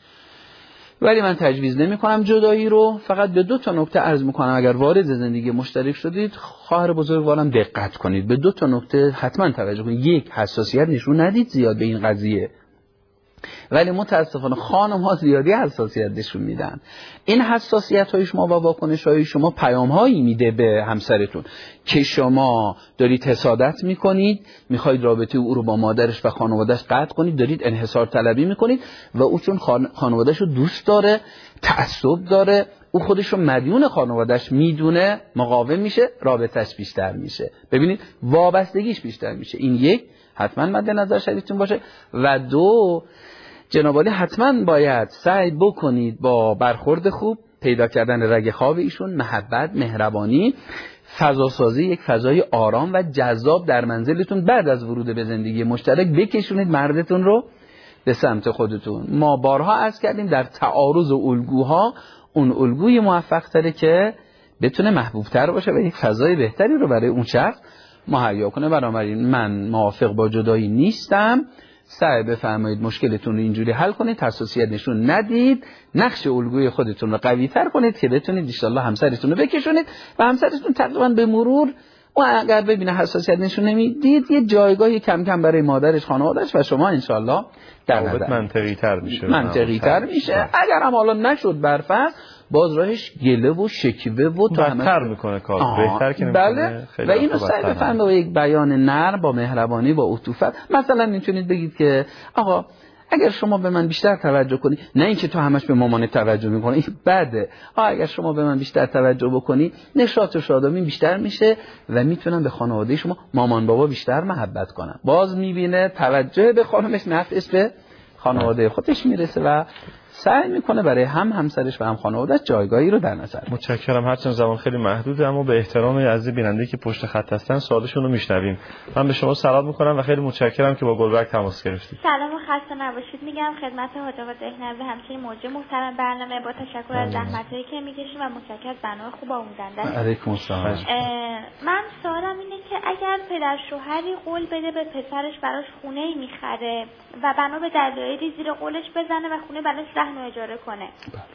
ولی من تجویز نمی کنم جدایی رو، فقط به دو تا نکته عرض میکنم. اگر وارد زندگی مشترک شدید خواهر بزرگوارم دقت کنید، به دو تا نکته حتما توجه کنید. یک، حساسیت نشون ندید زیاد به این قضیه، ولی متاسفانه خانم ها زیادی حساسیت نشون میدن. این حساسیت های شما و واکنش های شما پیام هایی میده به همسرتون که شما دارید حسادت میکنید، میخواید رابطه او رو با مادرش و خانوادهش قطع کنید، دارید انحصار طلبی میکنید و او چون خان... خانوادهش رو دوست داره، تعصب داره، او خودش رو مدیون خانوادهش میدونه، مقاوم میشه، رابطهش بیشتر میشه. ببینید وابستگیش بیشتر میشه. این یک حتما مد نظر شدیدتون باشه. و دو، جناب عالی حتما باید سعی بکنید با برخورد خوب، پیدا کردن رگ خواب ایشون، محبت، مهربانی، فضا سازی، یک فضای آرام و جذاب در منزلتون. بعد از ورود به زندگی مشترک بکشونید مردتون رو به سمت خودتون. ما بارها عرض کردیم در تعارض الگوها اون الگوی موفق تره که بتونه محبوب تر باشه و یک فضای بهتری رو برای اون شخص مهیا کنه. بنابراین من موافق با جدایی نیستم. سعی بفرمایید مشکلتون رو اینجوری حل کنید، حساسیت نشون ندید، نقش الگوی خودتون رو قوی تر کنید که بتونید ان شاء الله همسرتون رو بکشونید و همسرتون تقریبا به مرور و اگر ببینه حساسیت نشون نمیدید یه جایگاهی کم کم برای مادرش، خانواده‌اش و شما ان شاء الله در نظر منطقی تر میشه. منطقی تر میشه. اگر هم حالا نشد برفرض باز راهش گله و شکوه و تو بدتر میکنه کار، بهتر که نمیکنه. بله. و اینو سعی بفرمایید با یک بیان نرم، با مهربانی، با عطوفت. مثلا میتونید بگید که آقا اگر شما به من بیشتر توجه کنی، نه اینکه تو همش به مامان توجه میکنی، این بده. آقا اگر شما به من بیشتر توجه بکنی نشاط و شادابی بیشتر میشه و میتونم به خانواده شما مامان بابا بیشتر محبت کنم. باز میبینه توجه به خانمش نفعش به خانواده خودش میرسه و سعی میکنه برای هم همسرش و هم خانواده‌اش جایگاهی رو در نظر بگیره. متشکرم. هرچند زمان خیلی محدوده اما به احترام عزیز بیننده که پشت خط هستن سوالشون رو میشنویم. من به شما سلام میکنم و خیلی متشکرم که با گلبرگ تماس گرفتید. سلام و خسته نباشید میگم خدمت حاج آقا دهنوی، همچنین موجه محترم برنامه. با تشکر از زحمتایی که میکشیم و متشکرم از برنامه خوب آموزنده. علیکم السلام. من سوالم اینه که اگر پدر شوهری قول بده به پسرش براش خونه‌ای میخره و بنا به دلایلی زیر قولش بزنه و خونه براش رهن و اجاره کنه،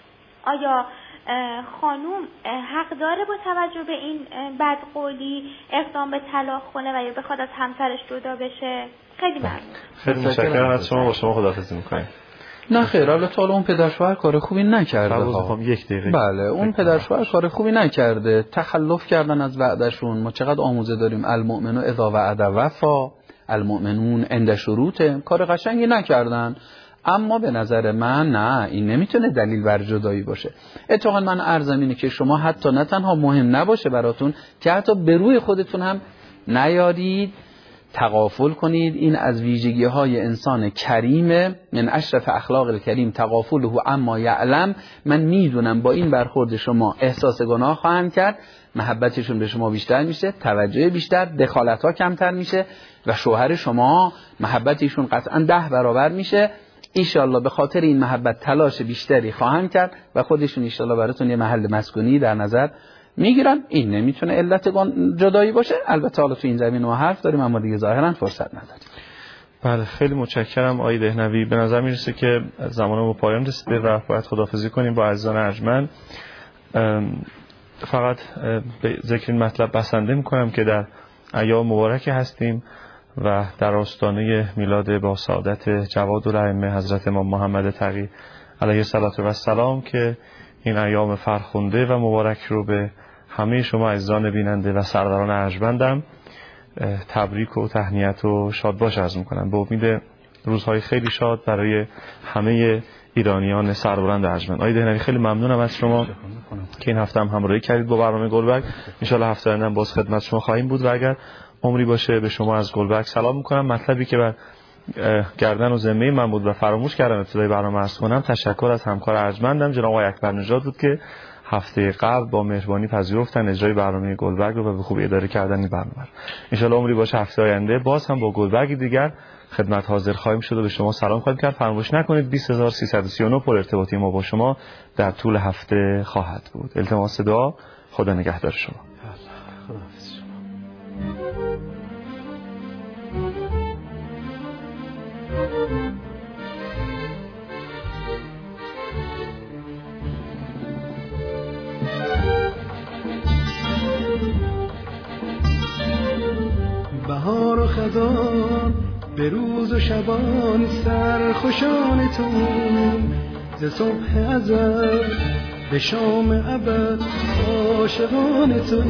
آیا خانوم حق داره با توجه به این بدقولی اقدام به طلاق کنه و یا بخواد از همسرش جدا بشه؟ خیلی ممنون. خیلی متشکرم از شما. با شما خداحافظی می‌کنم. نه خیر، حالا تا اون پدر شوهر کار خوبی نکرده ها. یک دقیقه. بله، اون پدر شوهر کار خوبی نکرده، تخلف کردن از وعدهشون. ما چقدر آموزه داریم، المؤمنون اذا وعد وفا، المؤمنون عند شروطه. کار قشنگی نکردن. اما به نظر من نه، این نمیتونه دلیل بر جدایی باشه. اتفاقا من عرضم اینه که شما حتی نه تنها مهم نباشه براتون که حتی به روی خودتون هم نیارید، تغافل کنید. این از ویژگی های انسان کریمه. من اشرف اخلاق الکریم تغافله اما یعلم. من میدونم با این برخورد شما احساس گناه خواهند کرد، محبتشون به شما بیشتر میشه، توجه بیشتر، دخالت ها کمتر میشه و شوهر شما محبتشون قطعا ده برابر میشه. انشالله به خاطر این محبت تلاش بیشتری خواهند کرد و خودشون انشالله براتون یه محل مسکونی در نظر میگیرن. این نمیتونه علت جدایی باشه. البته حالا تو این زمین ما حرف داریم اما دیگه ظاهرا فرصت نداریم. بله، خیلی متشکرم آقای دهنوی. به نظر میرسه که زمان ما پایان رسیده و باید خداحافظی کنیم با عزیزان ارجمند. فقط به ذکر این مطلب بسنده میکنم که در ایام مبارک هستیم و در آستانه میلاد با سعادت جواد الائمه حضرت امام محمد تقی علیه السلام که این ایام فرخنده و مبارک رو به همه شما عزیزان بیننده و سرداران ارجمندم تبریک و تهنیت و شادباش عرض میکنم. به امید روزهای خیلی شاد برای همه ایرانیان سربلند ارجمند. آقای دهنوی خیلی ممنونم از شما که این هفته هم همراهی کردید با برنامه گلبرگ. ان شاء الله هفته آینده باز خدمت شما خواهیم بود و اگر عمری باشه به شما از گلبرگ سلام میکنم. مطلبی که بر گردن و ذمه من بود و فراموش کردم ابتدای برنامه عرض کنم، تشکر از همکار ارجمندم جناب آقای اکبر نژاد بود که هفته قبل با مهربانی پذیرفتن اجرای برنامه گلبرگ رو و به خوبی اداره کردن این برنامه. ان شاء الله عمری باشه هفته آینده باز هم با گلبرگ دیگر خدمت حاضر خواهیم شد و به شما سلام خواهیم کرد. فراموش نکنید بیست هزار و سیصد و سی و نه پر ارتباطی ما با شما در طول هفته خواهد بود. التماس دعا. خدا نگهدار شما. بهار و خزان به روز و شبان سرخوشان تو، ز صبح ازل به شام ابد عاشقان تو.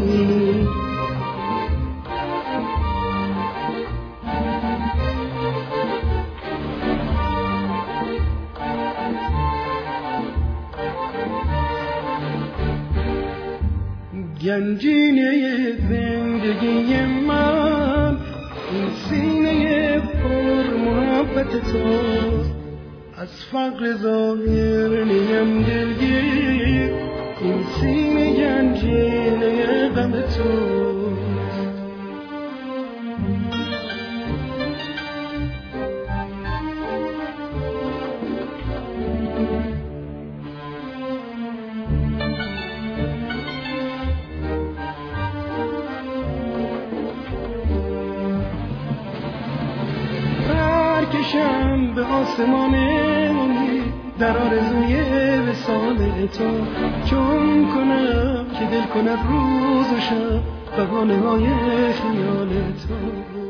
گنجینه زندگی من این سینه پر محبت توست، از فقر ظاهر نیم دلگیر این سینه گنجینه غم توست. کشم به آسمان امید در آرزوی وصال تو، چون کنم که دل کند روز و شب بهانه های خیال تو.